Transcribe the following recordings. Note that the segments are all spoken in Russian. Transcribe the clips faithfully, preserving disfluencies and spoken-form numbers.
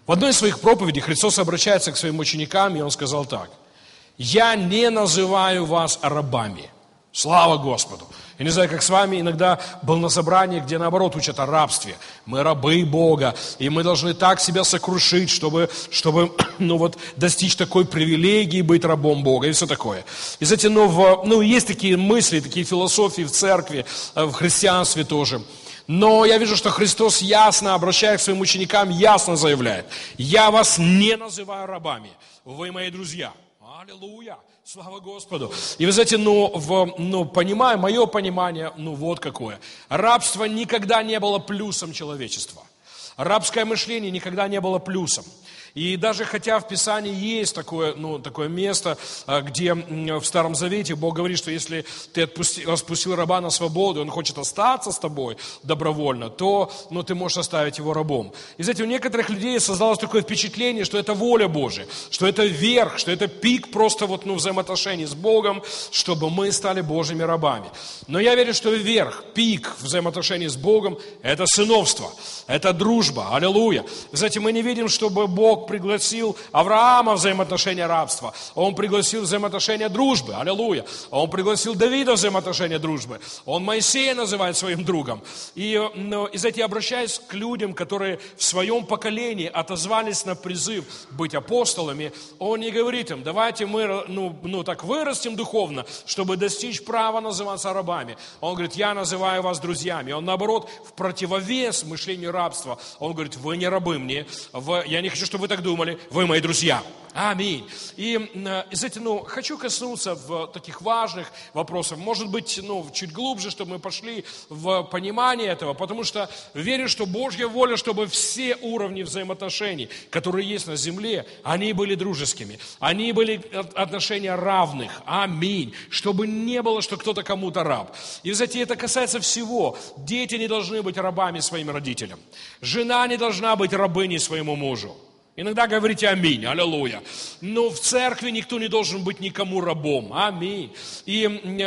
В одной из своих проповедей Христос обращается к своим ученикам, и Он сказал так: «Я не называю вас рабами». Слава Господу! Я не знаю, как с вами, иногда был на собрании, где наоборот учат о рабстве. Мы рабы Бога, и мы должны так себя сокрушить, чтобы, чтобы ну вот, достичь такой привилегии быть рабом Бога и все такое. И знаете, ну, в, ну, есть такие мысли, такие философии в церкви, в христианстве тоже. Но я вижу, что Христос ясно, обращаясь к своим ученикам, ясно заявляет: «Я вас не называю рабами, вы мои друзья». Аллилуйя! Слава Господу! И вы знаете, ну, в, ну, понимаю, мое понимание, ну, вот какое. Рабство никогда не было плюсом человечества. Рабское мышление никогда не было плюсом. И даже хотя в Писании есть такое, ну, такое место, где в Старом Завете Бог говорит, что если ты отпусти, распустил раба на свободу, он хочет остаться с тобой добровольно, то ну, ты можешь оставить его рабом. И знаете, у некоторых людей создалось такое впечатление, что это воля Божия, что это верх, что это пик просто вот, ну, взаимоотношений с Богом, чтобы мы стали Божьими рабами. Но я верю, что верх, пик взаимоотношений с Богом – это сыновство, это дружба. Аллилуйя! Знаете, мы не видим, чтобы Бог пригласил Авраама в взаимоотношения рабства. Он пригласил взаимоотношения дружбы. Аллилуйя. Он пригласил Давида в взаимоотношения дружбы. Он Моисея называет своим другом. И, ну, и знаете, обращаясь к людям, которые в своем поколении отозвались на призыв быть апостолами, он не говорит им: давайте мы ну, ну, так вырастем духовно, чтобы достичь права называться рабами. Он говорит: я называю вас друзьями. Он, наоборот, в противовес мышлению рабства. Он говорит: вы не рабы мне. Вы, я не хочу, чтобы вы так думали, вы мои друзья. Аминь. И, знаете, ну, хочу коснуться в таких важных вопросов, может быть, ну, чуть глубже, чтобы мы пошли в понимание этого, потому что верю, что Божья воля, чтобы все уровни взаимоотношений, которые есть на земле, они были дружескими, они были отношения равных. Аминь. Чтобы не было, что кто-то кому-то раб. И, знаете, это касается всего. Дети не должны быть рабами своим родителям. Жена не должна быть рабыней своему мужу. Иногда говорите аминь, аллилуйя. Но в церкви никто не должен быть никому рабом. Аминь. И,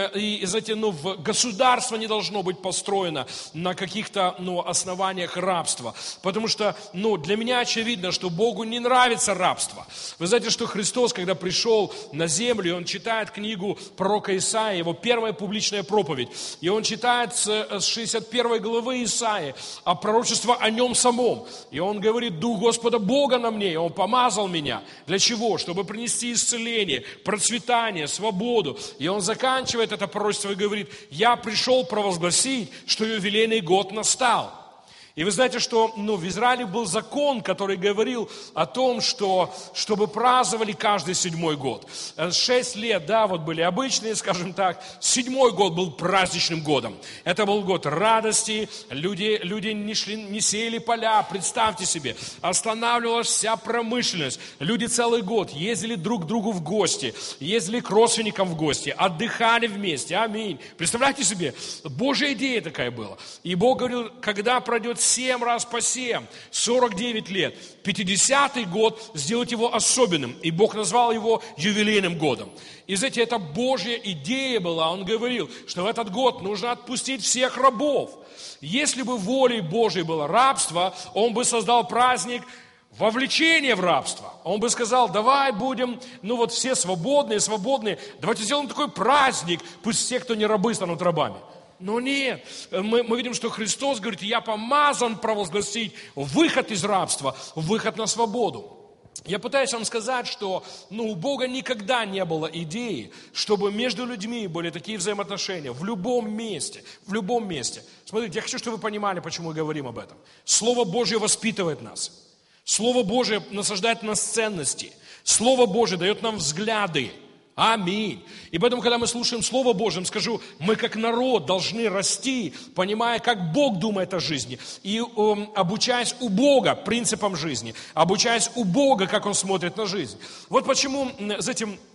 и знаете, ну, государство не должно быть построено на каких-то ну, основаниях рабства. Потому что ну, для меня очевидно, что Богу не нравится рабство. Вы знаете, что Христос, когда пришел на землю, Он читает книгу пророка Исаии, его первая публичная проповедь. И Он читает с шестьдесят первой главы Исаии, а пророчество о Нем самом. И Он говорит: Дух Господа Бога на мне, и Он помазал меня. Для чего? Чтобы принести исцеление, процветание, свободу. И Он заканчивает это пророчество и говорит: я пришел провозгласить, что юбилейный год настал. И вы знаете, что ну, в Израиле был закон, который говорил о том, что чтобы праздновали каждый седьмой год. Шесть лет, да, вот были обычные, скажем так. Седьмой год был праздничным годом. Это был год радости. Люди, люди не, шли, не сеяли поля, представьте себе. Останавливалась вся промышленность. Люди целый год ездили друг к другу в гости, ездили к родственникам в гости, отдыхали вместе. Аминь. Представляете себе, Божья идея такая была. И Бог говорил: когда пройдет семь раз по семь, сорок девять лет, пятидесятый год сделать его особенным. И Бог назвал его юбилейным годом. И знаете, это Божья идея была. Он говорил, что в этот год нужно отпустить всех рабов. Если бы волей Божьей было рабство, Он бы создал праздник вовлечения в рабство. Он бы сказал: давай будем, ну вот все свободные, свободные, давайте сделаем такой праздник, пусть все, кто не рабы, станут рабами. Но нет, мы, мы видим, что Христос говорит: я помазан провозгласить выход из рабства, выход на свободу. Я пытаюсь вам сказать, что ну, у Бога никогда не было идеи, чтобы между людьми были такие взаимоотношения в любом месте, в любом месте. Смотрите, я хочу, чтобы вы понимали, почему мы говорим об этом. Слово Божье воспитывает нас. Слово Божье насаждает в нас ценности. Слово Божье дает нам взгляды. Аминь. И поэтому, когда мы слушаем Слово Божье, скажу, мы как народ должны расти, понимая, как Бог думает о жизни. И э, обучаясь у Бога принципам жизни, обучаясь у Бога, как Он смотрит на жизнь. Вот почему, знаете,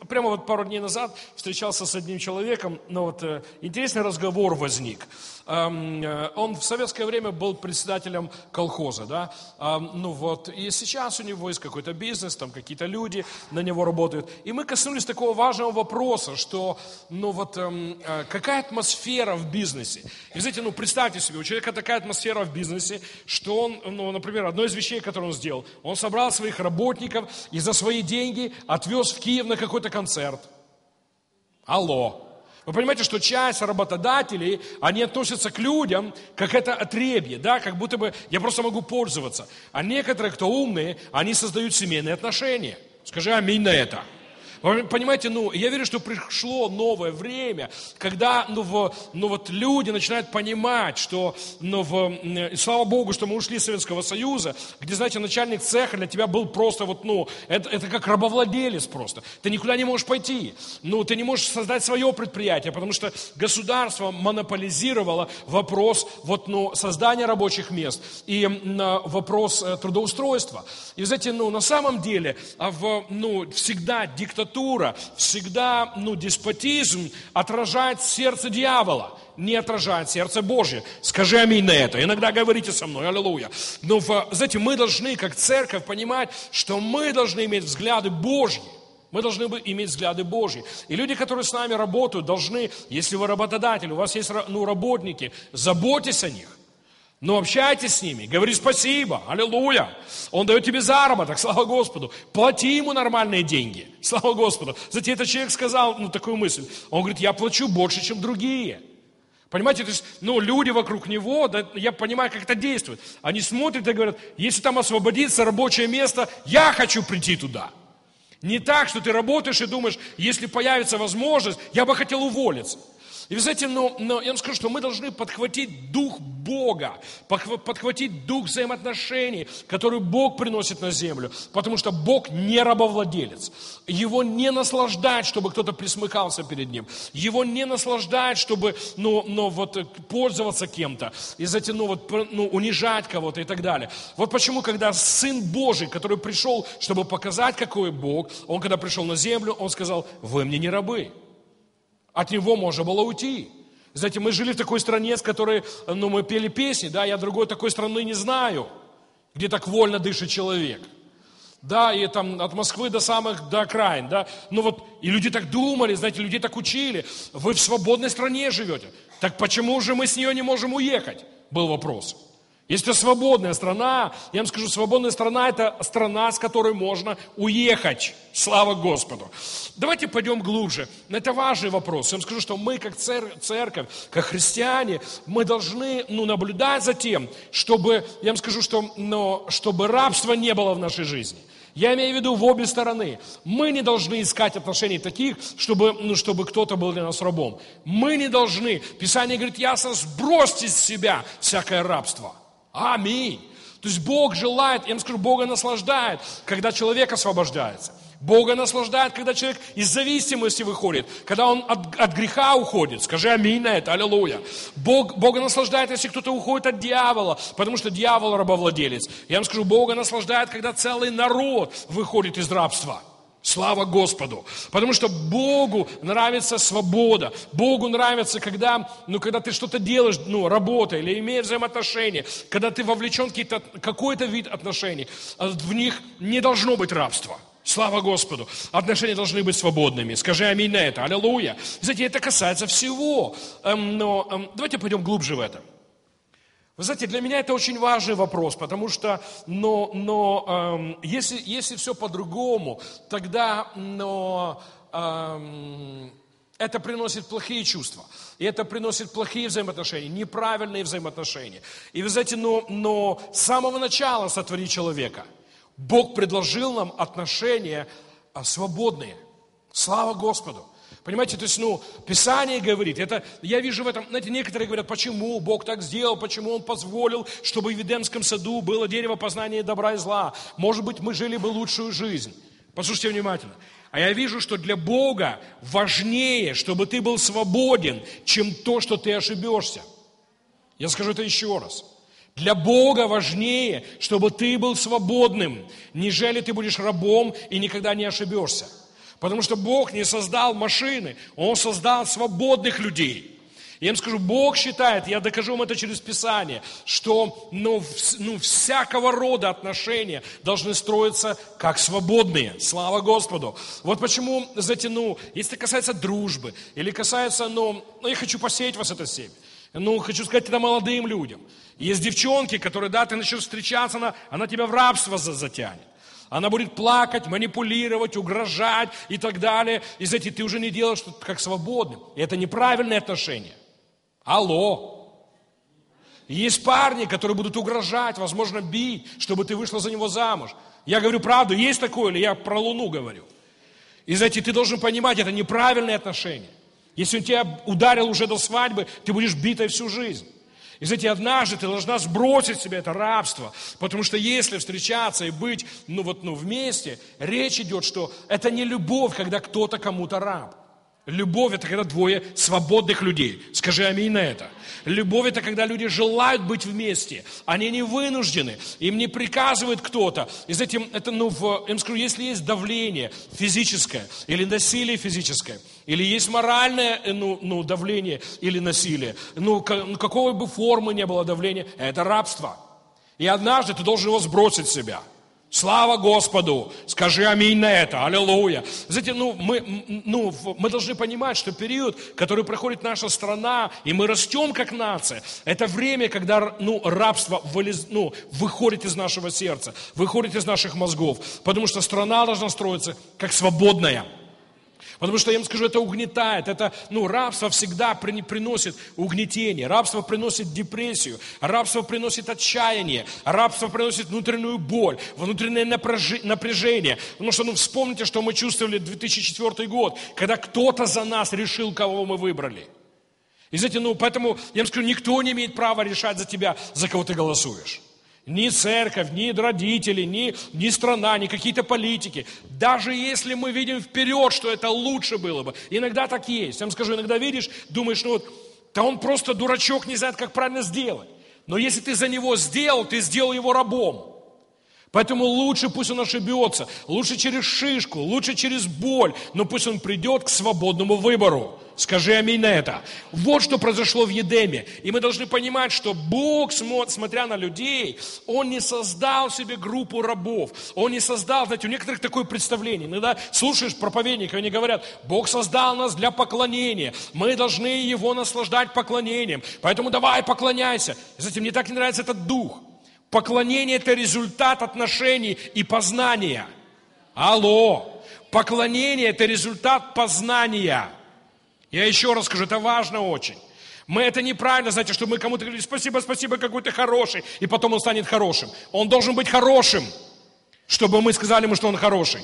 Прямо вот пару дней назад встречался с одним человеком, но вот э, интересный разговор возник. Эм, э, он в советское время был председателем колхоза, да, эм, ну вот, и сейчас у него есть какой-то бизнес, там какие-то люди на него работают. И мы коснулись такого важного вопроса, что, ну вот, эм, э, какая атмосфера в бизнесе? И знаете, ну представьте себе, у человека такая атмосфера в бизнесе, что он, ну, например, одно из вещей, которые он сделал, он собрал своих работников и за свои деньги отвез в Киев на какой-то концерт. Алло. Вы понимаете, что часть работодателей, они относятся к людям, как это отребье, да, как будто бы я просто могу пользоваться. А некоторые, кто умные, они создают семейные отношения. Скажи аминь на это. Вы понимаете, ну, я верю, что пришло новое время, когда, ну, в, ну вот люди начинают понимать, что, ну, в, и слава Богу, что мы ушли из Советского Союза, где, знаете, начальник цеха для тебя был просто вот, ну, это, это как рабовладелец просто. Ты никуда не можешь пойти, ну, ты не можешь создать свое предприятие, потому что государство монополизировало вопрос, вот, ну, создания рабочих мест и на вопрос трудоустройства. И, знаете, ну, на самом деле, в, ну, всегда диктатура, всегда, ну, деспотизм отражает сердце дьявола, не отражает сердце Божье. Скажи аминь на это. Иногда говорите со мной, аллилуйя. Но, знаете, мы должны, как церковь, понимать, что мы должны иметь взгляды Божьи. Мы должны иметь взгляды Божьи. И люди, которые с нами работают, должны, если вы работодатель, у вас есть, ну, работники, заботьтесь о них. Но общайтесь с ними, говори спасибо, аллилуйя. Он дает тебе заработок, слава Господу. Плати ему нормальные деньги, слава Господу. Знаете, этот человек сказал, ну, такую мысль. Он говорит, я плачу больше, чем другие. Понимаете, то есть, ну, люди вокруг него, да, я понимаю, как это действует. Они смотрят и говорят, если там освободится рабочее место, я хочу прийти туда. Не так, что ты работаешь и думаешь, если появится возможность, я бы хотел уволиться. И вы знаете, но, но я вам скажу, что мы должны подхватить дух Бога, подхватить дух взаимоотношений, который Бог приносит на землю, потому что Бог не рабовладелец. Его не наслаждает, чтобы кто-то присмыкался перед Ним. Его не наслаждает, чтобы, ну, ну, вот, пользоваться кем-то, и затем, ну, вот, ну, унижать кого-то и так далее. Вот почему, когда Сын Божий, который пришел, чтобы показать, какой Бог, Он, когда пришел на землю, Он сказал, вы мне не рабы. От него можно было уйти. Знаете, мы жили в такой стране, с которой, ну, мы пели песни, да, я другой такой страны не знаю, где так вольно дышит человек. Да, и там от Москвы до самых, до окраин, да. Ну вот, и люди так думали, знаете, людей так учили. Вы в свободной стране живете. Так почему же мы с нее не можем уехать? Был вопрос. Если это свободная страна, я вам скажу, свободная страна – это страна, с которой можно уехать. Слава Господу. Давайте пойдем глубже. Это важный вопрос. Я вам скажу, что мы, как церковь, как христиане, мы должны, ну, наблюдать за тем, чтобы, я вам скажу, что, но, чтобы рабства не было в нашей жизни. Я имею в виду в обе стороны. Мы не должны искать отношений таких, чтобы, ну, чтобы кто-то был для нас рабом. Мы не должны. Писание говорит ясно, сбросьте с себя всякое рабство. Аминь. То есть Бог желает, я вам скажу, Бога наслаждает, когда человек освобождается. Бога наслаждает, когда человек из зависимости выходит, когда он от, от греха уходит. Скажи аминь на это, аллилуйя. Бог, Бога наслаждает, если кто-то уходит от дьявола, потому что дьявол рабовладелец. Я вам скажу, Бога наслаждает, когда целый народ выходит из рабства. Слава Господу. Потому что Богу нравится свобода. Богу нравится, когда, ну, когда ты что-то делаешь, ну, работа или имеешь взаимоотношения, когда ты вовлечен в какой-то вид отношений, в них не должно быть рабства. Слава Господу. Отношения должны быть свободными. Скажи аминь на это. Аллилуйя. Знаете, это касается всего. Но давайте пойдем глубже в это. Вы знаете, для меня это очень важный вопрос, потому что, но, но эм, если, если все по-другому, тогда, но, эм, это приносит плохие чувства, и это приносит плохие взаимоотношения, неправильные взаимоотношения. И вы знаете, но, но с самого начала сотвори человека, Бог предложил нам отношения свободные. Слава Господу. Понимаете, то есть, ну, Писание говорит, это, я вижу в этом, знаете, некоторые говорят, почему Бог так сделал, почему Он позволил, чтобы в Эдемском саду было дерево познания добра и зла. Может быть, мы жили бы лучшую жизнь. Послушайте внимательно. А я вижу, что для Бога важнее, чтобы ты был свободен, чем то, что ты ошибешься. Я скажу это еще раз. Для Бога важнее, чтобы ты был свободным, нежели ты будешь рабом и никогда не ошибешься. Потому что Бог не создал машины, Он создал свободных людей. Я им скажу, Бог считает, я докажу вам это через Писание, что ну, ну, всякого рода отношения должны строиться как свободные. Слава Господу. Вот почему, знаете, ну, если касается дружбы, или касается, ну, ну я хочу посеять вас это семя. Ну, хочу сказать это молодым людям. Есть девчонки, которые, да, ты начнешь встречаться, она, она тебя в рабство затянет. Она будет плакать, манипулировать, угрожать и так далее. И, знаете, ты уже не делаешь что-то как свободным. И это неправильные отношения. Алло. Есть парни, которые будут угрожать, возможно, бить, чтобы ты вышла за него замуж. Я говорю правду, есть такое, или я про Луну говорю? И, знаете, ты должен понимать, это неправильные отношения. Если он тебя ударил уже до свадьбы, ты будешь битой всю жизнь. И, знаете, однажды ты должна сбросить с себя это рабство, потому что если встречаться и быть, ну вот, ну вместе, речь идет, что это не любовь, когда кто-то кому-то раб. Любовь – это когда двое свободных людей. Скажи аминь на это. Любовь – это когда люди желают быть вместе. Они не вынуждены. Им не приказывает кто-то. И с этим, это, ну, в, я им скажу, если есть давление физическое или насилие физическое, или есть моральное ну, ну, давление или насилие, ну, какой бы формы ни было давления, это рабство. И однажды ты должен его сбросить с себя. Слава Господу! Скажи аминь на это! Аллилуйя! Знаете, ну мы, ну, мы должны понимать, что период, который проходит наша страна, и мы растем как нация, это время, когда ну, рабство вылез, ну, выходит из нашего сердца, выходит из наших мозгов, потому что страна должна строиться как свободная. Потому что, я вам скажу, это угнетает, это, ну, рабство всегда при, приносит угнетение, рабство приносит депрессию, рабство приносит отчаяние, рабство приносит внутреннюю боль, внутреннее напряжение. Потому что, ну, вспомните, что мы чувствовали две тысячи четвёртый год, когда кто-то за нас решил, кого мы выбрали. И знаете, ну, поэтому, я вам скажу, никто не имеет права решать за тебя, за кого ты голосуешь. Ни церковь, ни родители, ни, ни страна, ни какие-то политики. Даже если мы видим вперед, что это лучше было бы. Иногда так есть. Я вам скажу, иногда видишь, думаешь, ну вот, да он просто дурачок, не знает, как правильно сделать. Но если ты за него сделал, ты сделал его рабом. Поэтому лучше пусть он ошибется, лучше через шишку, лучше через боль, но пусть он придет к свободному выбору. Скажи аминь на это. Вот что произошло в Едеме. И мы должны понимать, что Бог, смотря на людей, Он не создал себе группу рабов. Он не создал, знаете, у некоторых такое представление. Иногда слушаешь проповедников, они говорят, Бог создал нас для поклонения. Мы должны Его наслаждать поклонением. Поэтому давай поклоняйся. Знаете, мне так не нравится этот дух. Поклонение – это результат отношений и познания. Алло! Поклонение – это результат познания. Я еще раз скажу, это важно очень. Мы это неправильно, знаете, что мы кому-то говорили, спасибо, спасибо, какой ты хороший, и потом он станет хорошим. Он должен быть хорошим, чтобы мы сказали ему, что он хороший.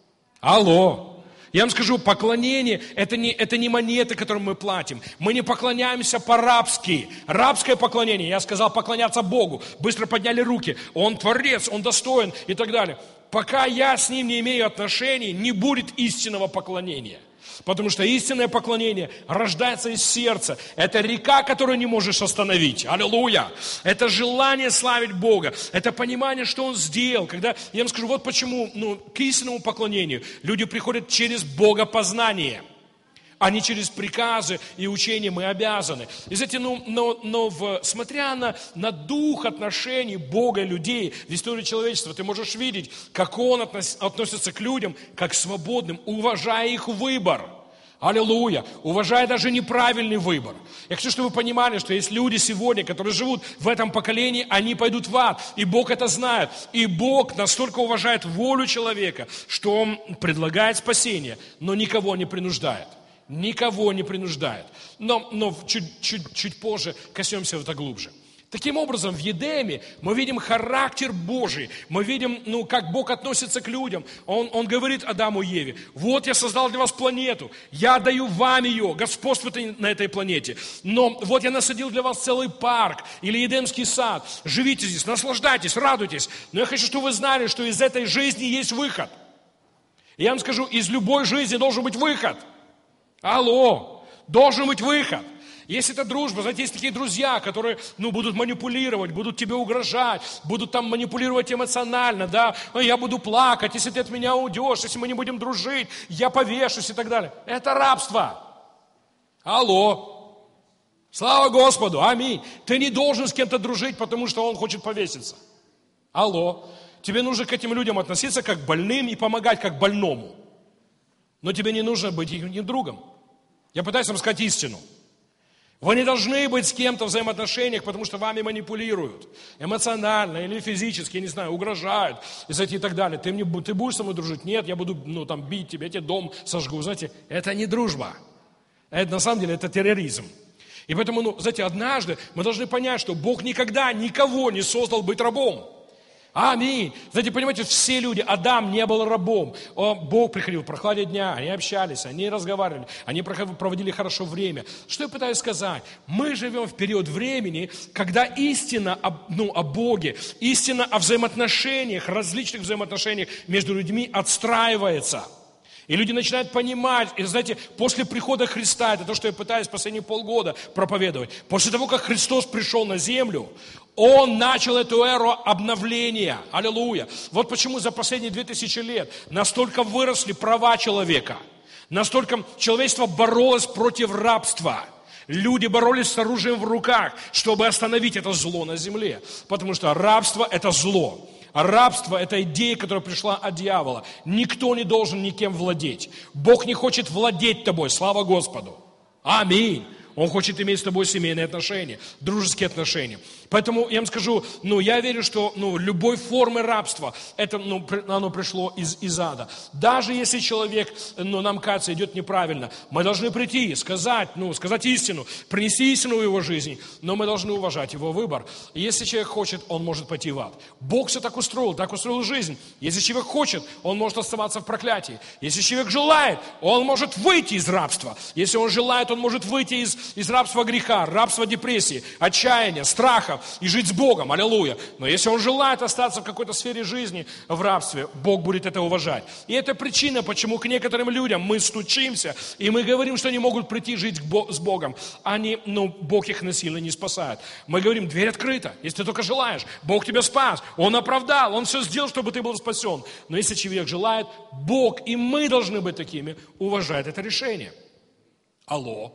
Алло! Я вам скажу, поклонение это не, это не монеты, которые мы платим. Мы не поклоняемся по-рабски. Рабское поклонение, я сказал, поклоняться Богу. Быстро подняли руки. Он творец, он достоин и так далее. Пока я с ним не имею отношений, не будет истинного поклонения. Потому что истинное поклонение рождается из сердца. Это река, которую не можешь остановить. Аллилуйя! Это желание славить Бога. Это понимание, что Он сделал. Когда, я вам скажу, вот почему ну, к истинному поклонению люди приходят через богопознание, а не через приказы и учения мы обязаны. И знаете, ну, но, но в, смотря на, на дух отношений Бога и людей в истории человечества, ты можешь видеть, как Он относ, относится к людям, как к свободным, уважая их выбор. Аллилуйя! Уважая даже неправильный выбор. Я хочу, чтобы вы понимали, что есть люди сегодня, которые живут в этом поколении, они пойдут в ад. И Бог это знает. И Бог настолько уважает волю человека, что Он предлагает спасение, но никого не принуждает. Никого не принуждает. Но, но чуть, чуть, чуть позже коснемся в это глубже. Таким образом, в Едеме мы видим характер Божий. Мы видим, ну, как Бог относится к людям. Он, он говорит Адаму и Еве, вот я создал для вас планету, я даю вам ее, господствуйте на этой планете. Но вот я насадил для вас целый парк или Эдемский сад. Живите здесь, наслаждайтесь, радуйтесь. Но я хочу, чтобы вы знали, что из этой жизни есть выход. И я вам скажу, из любой жизни должен быть выход. Алло, должен быть выход. Если это дружба, знаете, есть такие друзья, которые, ну, будут манипулировать, будут тебе угрожать, будут там манипулировать эмоционально, да, я буду плакать, если ты от меня уйдешь, если мы не будем дружить, я повешусь и так далее. Это рабство. Алло. Слава Господу, аминь. Ты не должен с кем-то дружить, потому что он хочет повеситься. Алло. Тебе нужно к этим людям относиться как к больным и помогать как больному. Но тебе не нужно быть их другом. Я пытаюсь вам сказать истину. Вы не должны быть с кем-то в взаимоотношениях, потому что вами манипулируют. Эмоционально или физически, я не знаю, угрожают и так далее. Ты, мне, ты будешь со мной дружить? Нет, я буду ну, там, бить тебя, я тебе дом сожгу. Знаете, это не дружба. Это на самом деле это терроризм. И поэтому, ну, знаете, однажды мы должны понять, что Бог никогда никого не создал быть рабом. Аминь. Знаете, понимаете, все люди, Адам не был рабом. Бог приходил в прохладе дня, они общались, они разговаривали, они проводили хорошо время. Что я пытаюсь сказать? Мы живем в период времени, когда истина о, ну, о Боге, истина о взаимоотношениях, различных взаимоотношениях между людьми отстраивается. И люди начинают понимать, и знаете, после прихода Христа, это то, что я пытаюсь последние полгода проповедовать, после того, как Христос пришел на землю, Он начал эту эру обновления. Аллилуйя. Вот почему за последние две тысячи лет настолько выросли права человека, настолько человечество боролось против рабства. Люди боролись с оружием в руках, чтобы остановить это зло на земле. Потому что рабство – это зло. А рабство – это идея, которая пришла от дьявола. Никто не должен никем владеть. Бог не хочет владеть тобой, слава Господу. Аминь. Он хочет иметь с тобой семейные отношения, дружеские отношения. Поэтому я вам скажу, ну, я верю, что ну, любой формы рабства, это, ну, оно пришло из, из ада. Даже если человек, ну, нам кажется, идет неправильно, мы должны прийти, сказать, ну, сказать истину, принести истину в его жизнь, но мы должны уважать его выбор. Если человек хочет, он может пойти в ад. Бог все так устроил, так устроил жизнь. Если человек хочет, он может оставаться в проклятии. Если человек желает, он может выйти из рабства. Если он желает, он может выйти из, из рабства греха, рабства депрессии, отчаяния, страха, и жить с Богом, аллилуйя. Но если он желает остаться в какой-то сфере жизни в рабстве, Бог будет это уважать. И это причина, почему к некоторым людям мы стучимся, и мы говорим, что они могут прийти жить с Богом. Они, ну, Бог их насильно не спасает. Мы говорим, дверь открыта, если ты только желаешь. Бог тебя спас, Он оправдал, Он все сделал, чтобы ты был спасен. Но если человек желает, Бог, и мы должны быть такими, уважает это решение. Алло.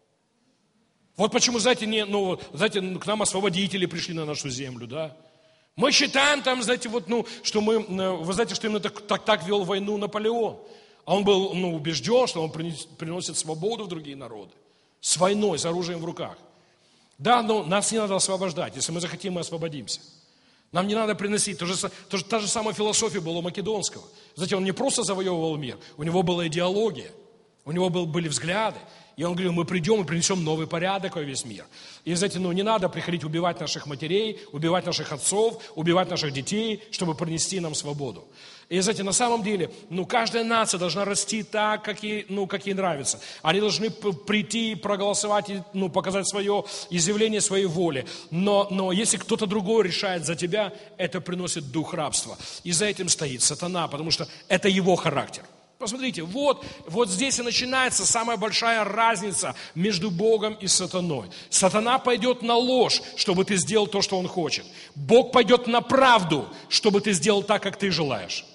Вот почему, знаете, не, ну, знаете, к нам освободители пришли на нашу землю, да. Мы считаем там, знаете, вот, ну, что мы, вы знаете, что именно так, так, так вел войну Наполеон. А он был, ну, убежден, что он принес, приносит свободу в другие народы. С войной, с оружием в руках. Да, но нас не надо освобождать. Если мы захотим, мы освободимся. Нам не надо приносить. То же, то же, та же самая философия была у Македонского. Знаете, он не просто завоевывал мир, у него была идеология, у него был, были взгляды. И он говорил, мы придем и принесем новый порядок во весь мир. И, знаете, ну не надо приходить убивать наших матерей, убивать наших отцов, убивать наших детей, чтобы принести нам свободу. И, знаете, на самом деле, ну каждая нация должна расти так, как ей, ну, как ей нравится. Они должны прийти, проголосовать, и, ну, показать свое изъявление своей воли. Но, но если кто-то другой решает за тебя, это приносит дух рабства. И за этим стоит сатана, потому что это его характер. Посмотрите, вот, вот здесь и начинается самая большая разница между Богом и сатаной. Сатана пойдет на ложь, чтобы ты сделал то, что он хочет. Бог пойдет на правду, чтобы ты сделал так, как ты желаешь.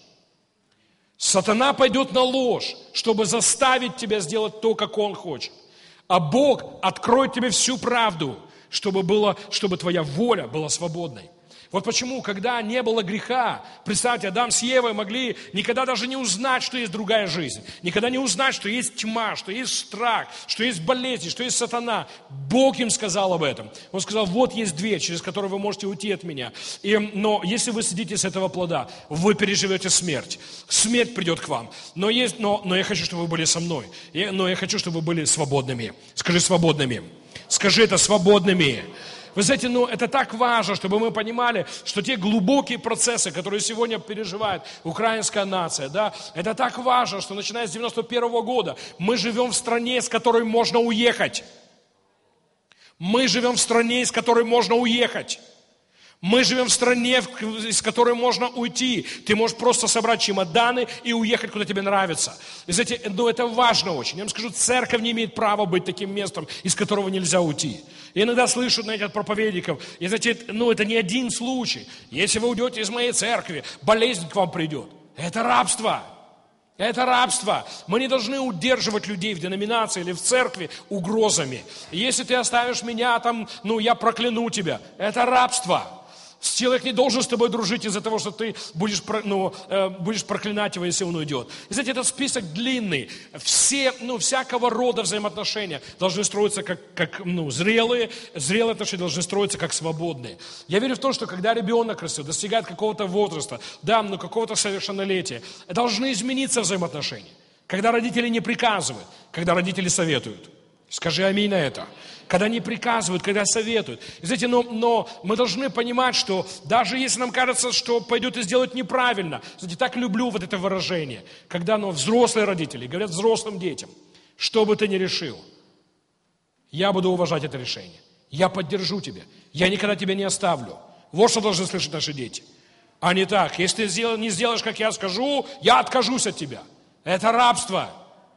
Сатана пойдет на ложь, чтобы заставить тебя сделать то, как он хочет. А Бог откроет тебе всю правду, чтобы, было, чтобы твоя воля была свободной. Вот почему, когда не было греха, представьте, Адам с Евой могли никогда даже не узнать, что есть другая жизнь. Никогда не узнать, что есть тьма, что есть страх, что есть болезни, что есть сатана. Бог им сказал об этом. Он сказал, вот есть дверь, через которую вы можете уйти от меня. И, но если вы сидите с этого плода, вы переживете смерть. Смерть придет к вам. Но, есть, но, но я хочу, чтобы вы были со мной. Я, но я хочу, чтобы вы были свободными. Скажи свободными. Скажи это свободными. Вы знаете, ну, это так важно, чтобы мы понимали, что те глубокие процессы, которые сегодня переживает украинская нация, да, это так важно, что начиная с девяносто первого года мы живем в стране, с которой можно уехать. Мы живем в стране, из которой можно уехать. Мы живем в стране, из которой можно уйти. Ты можешь просто собрать чемоданы и уехать, куда тебе нравится. И знаете, ну, это важно очень. Я вам скажу, церковь не имеет права быть таким местом, из которого нельзя уйти. Я иногда слышу, знаете, от проповедников, и, знаете, ну, это не один случай. Если вы уйдете из моей церкви, болезнь к вам придет. Это рабство. Это рабство. Мы не должны удерживать людей в деноминации или в церкви угрозами. Если ты оставишь меня там, ну, я прокляну тебя. Это рабство. Человек не должен с тобой дружить из-за того, что ты будешь, ну, э, будешь проклинать его, если он уйдет. И, знаете, этот список длинный. Все, ну, всякого рода взаимоотношения должны строиться как, как ну, зрелые. Зрелые отношения должны строиться как свободные. Я верю в то, что когда ребенок растет, достигает какого-то возраста, да, ну, какого-то совершеннолетия, должны измениться взаимоотношения. Когда родители не приказывают, когда родители советуют. Скажи аминь на это. Когда не приказывают, когда советуют. И знаете, но, но мы должны понимать, что даже если нам кажется, что пойдет и сделать неправильно, знаете, так люблю вот это выражение, когда ну, взрослые родители говорят взрослым детям, что бы ты ни решил, я буду уважать это решение, я поддержу тебя, я никогда тебя не оставлю. Вот что должны слышать наши дети. А не так, если ты не сделаешь, как я скажу, я откажусь от тебя. Это рабство.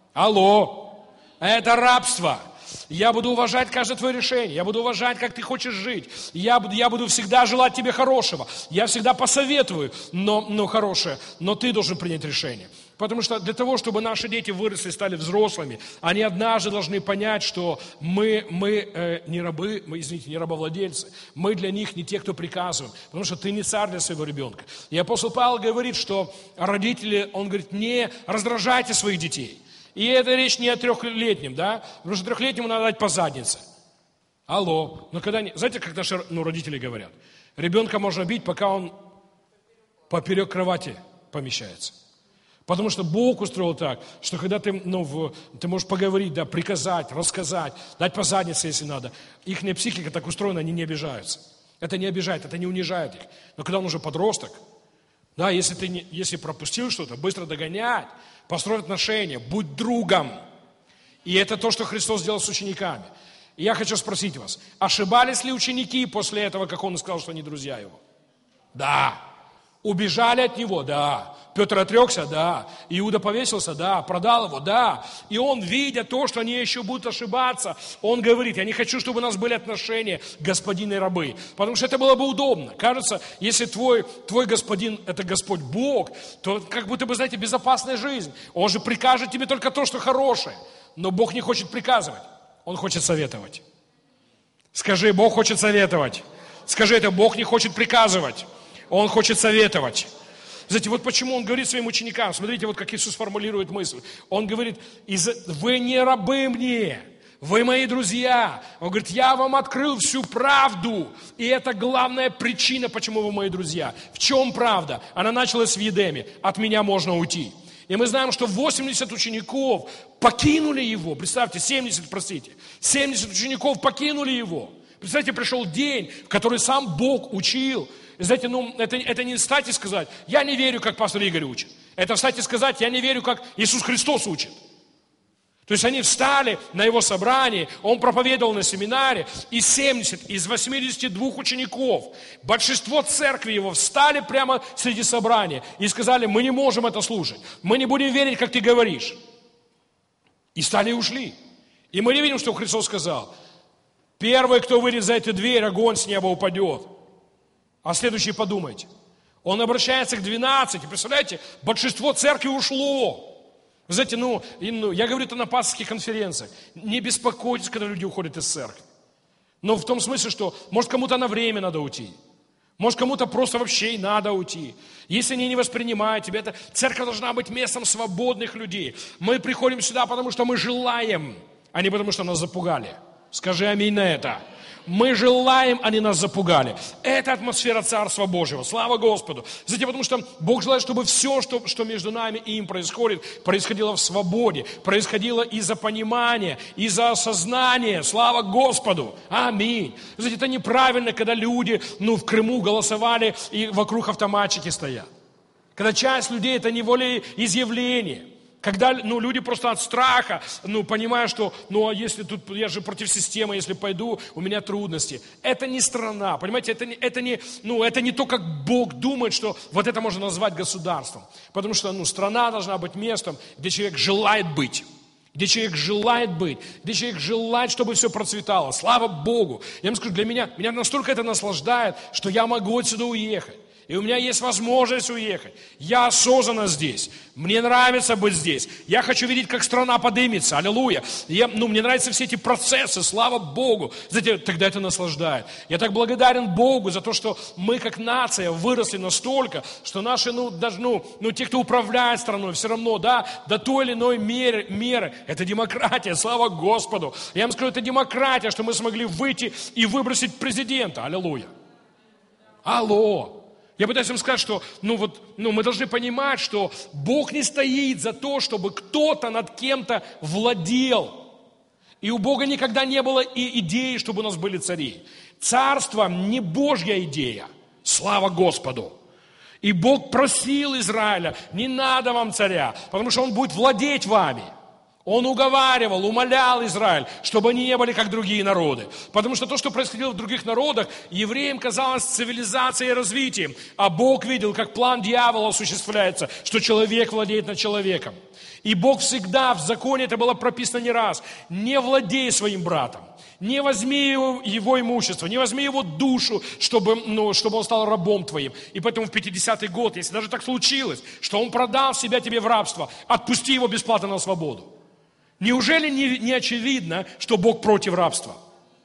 Алло, это рабство. Я буду уважать каждое твое решение. Я буду уважать, как ты хочешь жить. Я буду, я буду всегда желать тебе хорошего. Я всегда посоветую, но, но хорошее. Но ты должен принять решение. Потому что для того, чтобы наши дети выросли, стали взрослыми, они однажды должны понять, что мы, мы э, не рабы, мы, извините, не рабовладельцы. Мы для них не те, кто приказываем. Потому что ты не царь для своего ребенка. И апостол Павел говорит, что родители, он говорит, не раздражайте своих детей. И это речь не о трехлетнем, да? Потому что трехлетнему надо дать по заднице. Алло. Но когда не... Знаете, как наши ну, родители говорят? Ребенка можно бить, пока он поперек кровати помещается. Потому что Бог устроил так, что когда ты, ну, в... ты можешь поговорить, да, приказать, рассказать, дать по заднице, если надо. Ихняя психика так устроена, они не обижаются. Это не обижает, это не унижает их. Но когда он уже подросток, да, если ты не... если пропустил что-то, быстро догонять, построить отношения, будь другом. И это то, что Христос сделал с учениками. И я хочу спросить вас, ошибались ли ученики после этого, как он сказал, что они друзья его? Да. Убежали от него? Да. Петр отрекся? Да. Иуда повесился? Да. Продал его? Да. И он, видя то, что они еще будут ошибаться, он говорит, я не хочу, чтобы у нас были отношения господина и рабы. Потому что это было бы удобно. Кажется, если твой, твой господин, это Господь Бог, то как будто бы, знаете, безопасная жизнь. Он же прикажет тебе только то, что хорошее. Но Бог не хочет приказывать. Он хочет советовать. Скажи, Бог хочет советовать. Скажи это, Бог не хочет приказывать. Он хочет советовать. Знаете, вот почему он говорит своим ученикам, смотрите, вот как Иисус формулирует мысль. Он говорит, вы не рабы мне, вы мои друзья. Он говорит, я вам открыл всю правду. И это главная причина, почему вы мои друзья. В чем правда? Она началась в Едеме. От меня можно уйти. И мы знаем, что восемьдесят учеников покинули его. Представьте, семьдесят, простите. семьдесят учеников покинули его. Представьте, пришел день, в который сам Бог учил. И знаете, ну, это, это не встать и сказать, я не верю, как пастор Игорь учит. Это встать и сказать, я не верю, как Иисус Христос учит. То есть они встали на его собрании, он проповедовал на семинаре, и семьдесят из восьмидесяти двух учеников, большинство церкви его встали прямо среди собрания и сказали, мы не можем это слушать, мы не будем верить, как ты говоришь. И стали и ушли. И мы не видим, что Христос сказал, первый, кто выйдет за эту дверь, огонь с неба упадет. А следующий подумайте. Он обращается к двенадцати. Представляете, большинство церкви ушло. Вы знаете, ну, и, ну, я говорю это на пасторских конференциях. Не беспокойтесь, когда люди уходят из церкви. Но в том смысле, что может кому-то на время надо уйти. Может кому-то просто вообще и надо уйти. Если они не воспринимают тебя, это церковь должна быть местом свободных людей. Мы приходим сюда, потому что мы желаем, а не потому что нас запугали. Скажи аминь на это. Мы желаем, они нас запугали. Это атмосфера Царства Божьего. Слава Господу. Знаете, потому что Бог желает, чтобы все, что, что между нами и им происходит, происходило в свободе, происходило из-за понимания, из-за осознания. Слава Господу. Аминь. Знаете, это неправильно, когда люди, ну, в Крыму голосовали и вокруг автоматчики стоят. Когда часть людей это не волеизъявление. Когда, ну, люди просто от страха, ну, понимая, что, ну, а если тут, я же против системы, если пойду, у меня трудности. Это не страна, понимаете, это не, это не, ну, это не то, как Бог думает, что вот это можно назвать государством. Потому что, ну, страна должна быть местом, где человек желает быть. Где человек желает быть, где человек желает, чтобы все процветало. Слава Богу. Я вам скажу, для меня, меня настолько это наслаждает, что я могу отсюда уехать. И у меня есть возможность уехать. Я осознанно здесь. Мне нравится быть здесь. Я хочу видеть, как страна поднимется. Аллилуйя. Я, ну, мне нравятся все эти процессы. Слава Богу. Знаете, тогда это наслаждает. Я так благодарен Богу за то, что мы как нация выросли настолько, что наши, ну, даже, ну, ну те, кто управляет страной, все равно, да, до той или иной меры, меры. Это демократия. Слава Господу. Я вам скажу, это демократия, что мы смогли выйти и выбросить президента. Аллилуйя. Алло. Я пытаюсь вам сказать, что ну вот, ну мы должны понимать, что Бог не стоит за то, чтобы кто-то над кем-то владел. И у Бога никогда не было и идеи, чтобы у нас были цари. Царство не Божья идея. Слава Господу. И Бог просил Израиля, не надо вам царя, потому что Он будет владеть вами. Он уговаривал, умолял Израиль, чтобы они не были как другие народы. Потому что то, что происходило в других народах, евреям казалось цивилизацией и развитием. А Бог видел, как план дьявола осуществляется, что человек владеет над человеком. И Бог всегда, в законе это было прописано не раз, не владей своим братом. Не возьми его, его имущество, не возьми его душу, чтобы, ну, чтобы он стал рабом твоим. И поэтому в пятидесятый год, если даже так случилось, что он продал себя тебе в рабство, отпусти его бесплатно на свободу. Неужели не, не очевидно, что Бог против рабства?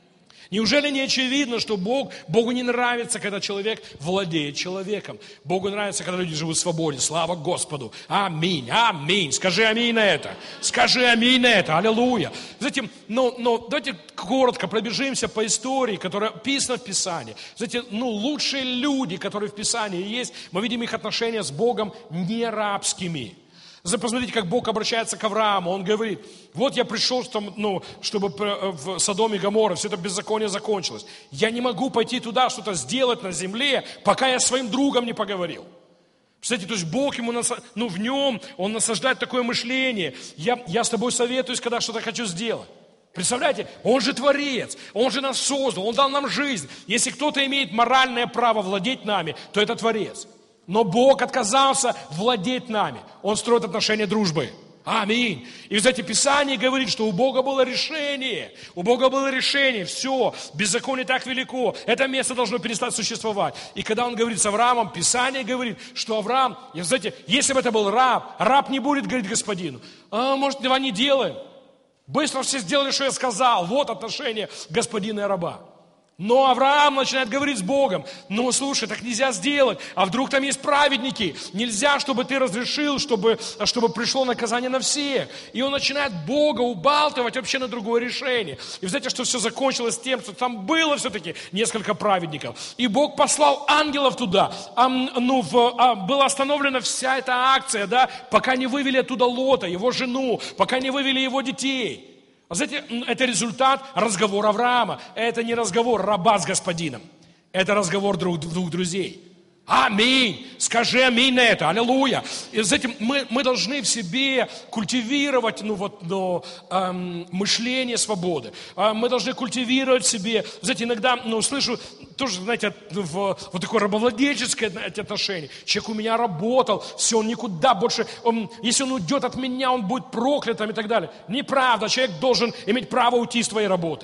Неужели не очевидно, что Бог, Богу не нравится, когда человек владеет человеком? Богу нравится, когда люди живут в свободе. Слава Господу. Аминь, аминь. Скажи аминь на это. Скажи аминь на это. Аллилуйя. Знаете, но, но давайте коротко пробежимся по истории, которая описана в Писании. Знаете, ну, лучшие люди, которые в Писании есть, мы видим их отношения с Богом не рабскими. Посмотрите, как Бог обращается к Аврааму. Он говорит, вот я пришел, ну, чтобы в Содоме и Гоморре все это беззаконие закончилось. Я не могу пойти туда, что-то сделать на земле, пока я с своим другом не поговорил. Представляете, то есть Бог ему, ну, в нем, он насаждает такое мышление. Я, я с тобой советуюсь, когда что-то хочу сделать. Представляете, Он же Творец, Он же нас создал, Он дал нам жизнь. Если кто-то имеет моральное право владеть нами, то это Творец. Но Бог отказался владеть нами. Он строит отношения дружбы. Аминь. И, вы знаете, Писание говорит, что у Бога было решение. У Бога было решение. Все, беззаконие так велико. Это место должно перестать существовать. И когда Он говорит с Авраамом, Писание говорит, что Авраам, и, знаете, если бы это был раб, раб не будет говорить господину, а, может, давай не делаем. Быстро все сделали, что я сказал. Вот отношение господина и раба. Но Авраам начинает говорить с Богом, ну слушай, так нельзя сделать, а вдруг там есть праведники, нельзя, чтобы ты разрешил, чтобы, чтобы пришло наказание на всех. И он начинает Бога убалтывать вообще на другое решение. И вы знаете, что все закончилось тем, что там было все-таки несколько праведников. И Бог послал ангелов туда, а, ну, в, а, была остановлена вся эта акция, да, пока не вывели оттуда Лота, его жену, пока не вывели его детей. А знаете, это результат разговора Авраама. Это не разговор раба с господином. Это разговор двух, двух друзей. Аминь. Скажи аминь на это. Аллилуйя. И знаете, мы, мы должны в себе культивировать ну, вот, ну, эм, мышление свободы. Э, мы должны культивировать в себе. Знаете, иногда, ну, слышу, тоже, знаете, в, вот такое рабовладельческое отношение. Человек у меня работал, все, он никуда больше, он, если он уйдет от меня, он будет проклятым и так далее. Неправда. Человек должен иметь право уйти с твоей работы.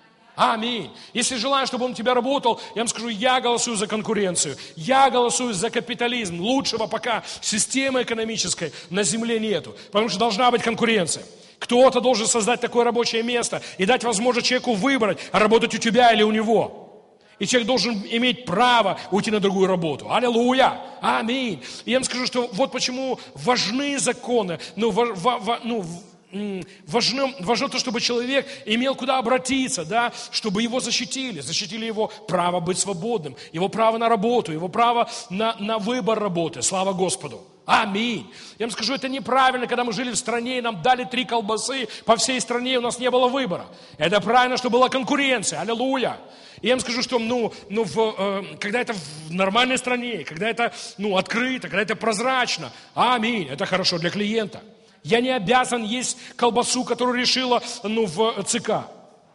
Аминь. Если желаешь, чтобы он у тебя работал, я вам скажу, я голосую за конкуренцию. Я голосую за капитализм. Лучшего пока системы экономической на земле нету. Потому что должна быть конкуренция. Кто-то должен создать такое рабочее место и дать возможность человеку выбрать, работать у тебя или у него. И человек должен иметь право уйти на другую работу. Аллилуйя. Аминь. И я вам скажу, что вот почему важны законы. Ну, во, во, ну Важно, важно то, чтобы человек имел куда обратиться, да, чтобы его защитили. Защитили его право быть свободным, его право на работу, его право на, на выбор работы. Слава Господу. Аминь. Я вам скажу, это неправильно, когда мы жили в стране, и нам дали три колбасы по всей стране, и у нас не было выбора. Это правильно, что была конкуренция. Аллилуйя. И я вам скажу, что ну, ну, в, э, когда это в нормальной стране, когда это ну, открыто, когда это прозрачно, аминь, это хорошо для клиента. Я не обязан есть колбасу, которую решила, ну, в ЦК.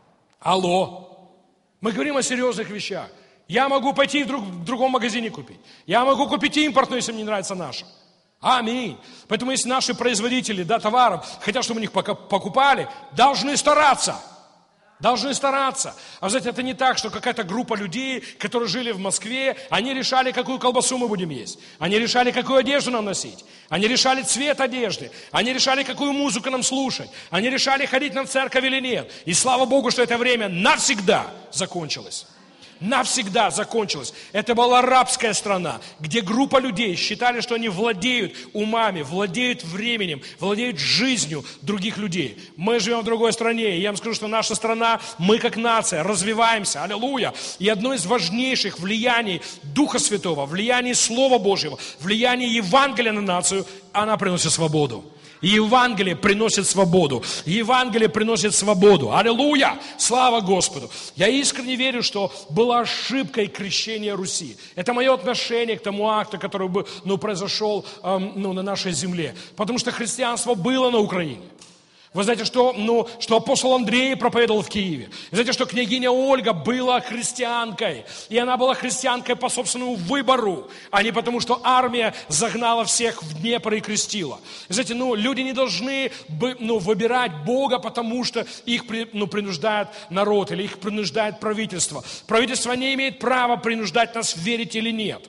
Алло. Мы говорим о серьезных вещах. Я могу пойти в, друг, в другом магазине купить. Я могу купить импортную, если мне не нравится наша. Аминь. Поэтому если наши производители, да, товаров хотят, чтобы мы их покупали, должны стараться. Должны стараться. А знаете, это не так, что какая-то группа людей, которые жили в Москве, они решали, какую колбасу мы будем есть. Они решали, какую одежду нам носить. Они решали цвет одежды. Они решали, какую музыку нам слушать. Они решали, ходить нам в церковь или нет. И слава Богу, что это время навсегда закончилось. Навсегда закончилось. Это была арабская страна, где группа людей считали, что они владеют умами, владеют временем, владеют жизнью других людей. Мы живем в другой стране, и я вам скажу, что наша страна, мы как нация развиваемся, аллилуйя. И одно из важнейших влияний Духа Святого, влияний Слова Божьего, влияний Евангелия на нацию, она приносит свободу. Евангелие приносит свободу. Евангелие приносит свободу. Аллилуйя! Слава Господу! Я искренне верю, что была ошибкой крещения Руси. Это мое отношение к тому акту, который бы, ну, произошел эм, ну, на нашей земле. Потому что христианство было на Украине. Вы знаете, что, ну, что апостол Андрей проповедовал в Киеве. Вы знаете, что княгиня Ольга была христианкой. И она была христианкой по собственному выбору, а не потому, что армия загнала всех в Днепр и крестила. Вы знаете, ну, люди не должны бы, ну, выбирать Бога, потому что их, ну, принуждает народ или их принуждает правительство. Правительство не имеет права принуждать нас верить или нет.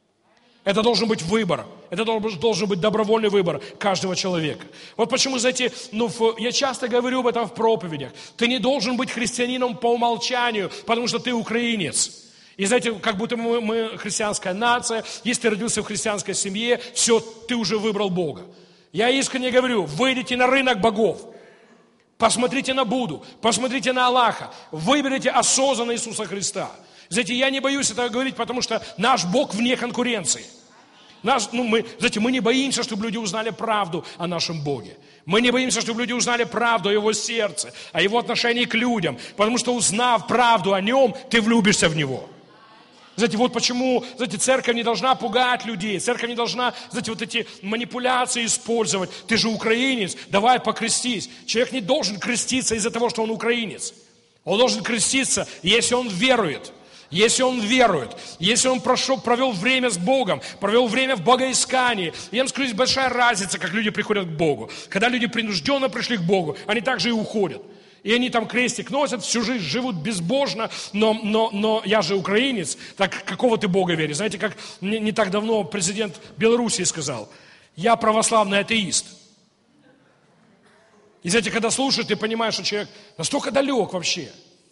Это должен быть выбор. Это должен быть добровольный выбор каждого человека. Вот почему, знаете, ну, я часто говорю об этом в проповедях. Ты не должен быть христианином по умолчанию, потому что ты украинец. И знаете, как будто мы, мы христианская нация, если ты родился в христианской семье, все, ты уже выбрал Бога. Я искренне говорю, выйдите на рынок богов. Посмотрите на Будду, посмотрите на Аллаха. Выберите осознанно Иисуса Христа. Знаете, я не боюсь этого говорить, потому что наш Бог вне конкуренции. Наш, ну, мы, знаете, мы не боимся, чтобы люди узнали правду о нашем Боге. Мы не боимся, чтобы люди узнали правду о Его сердце, о Его отношении к людям. Потому что, узнав правду о Нем, ты влюбишься в Него. Знаете, вот почему, знаете, церковь не должна пугать людей. Церковь не должна, знаете, вот эти манипуляции использовать. Ты же украинец, давай покрестись. Человек не должен креститься из-за того, что он украинец. Он должен креститься, если он верует. Если он верует, если он прошел, провел время с Богом, провел время в богоискании. Я вам скажу, есть большая разница, как люди приходят к Богу. Когда люди принужденно пришли к Богу, они также и уходят. И они там крестик носят, всю жизнь живут безбожно, но, но, но я же украинец, так какого ты Бога веришь? Знаете, как не, не так давно президент Белоруссии сказал, я православный атеист. И знаете, когда слушаешь, ты понимаешь, что человек настолько далек вообще.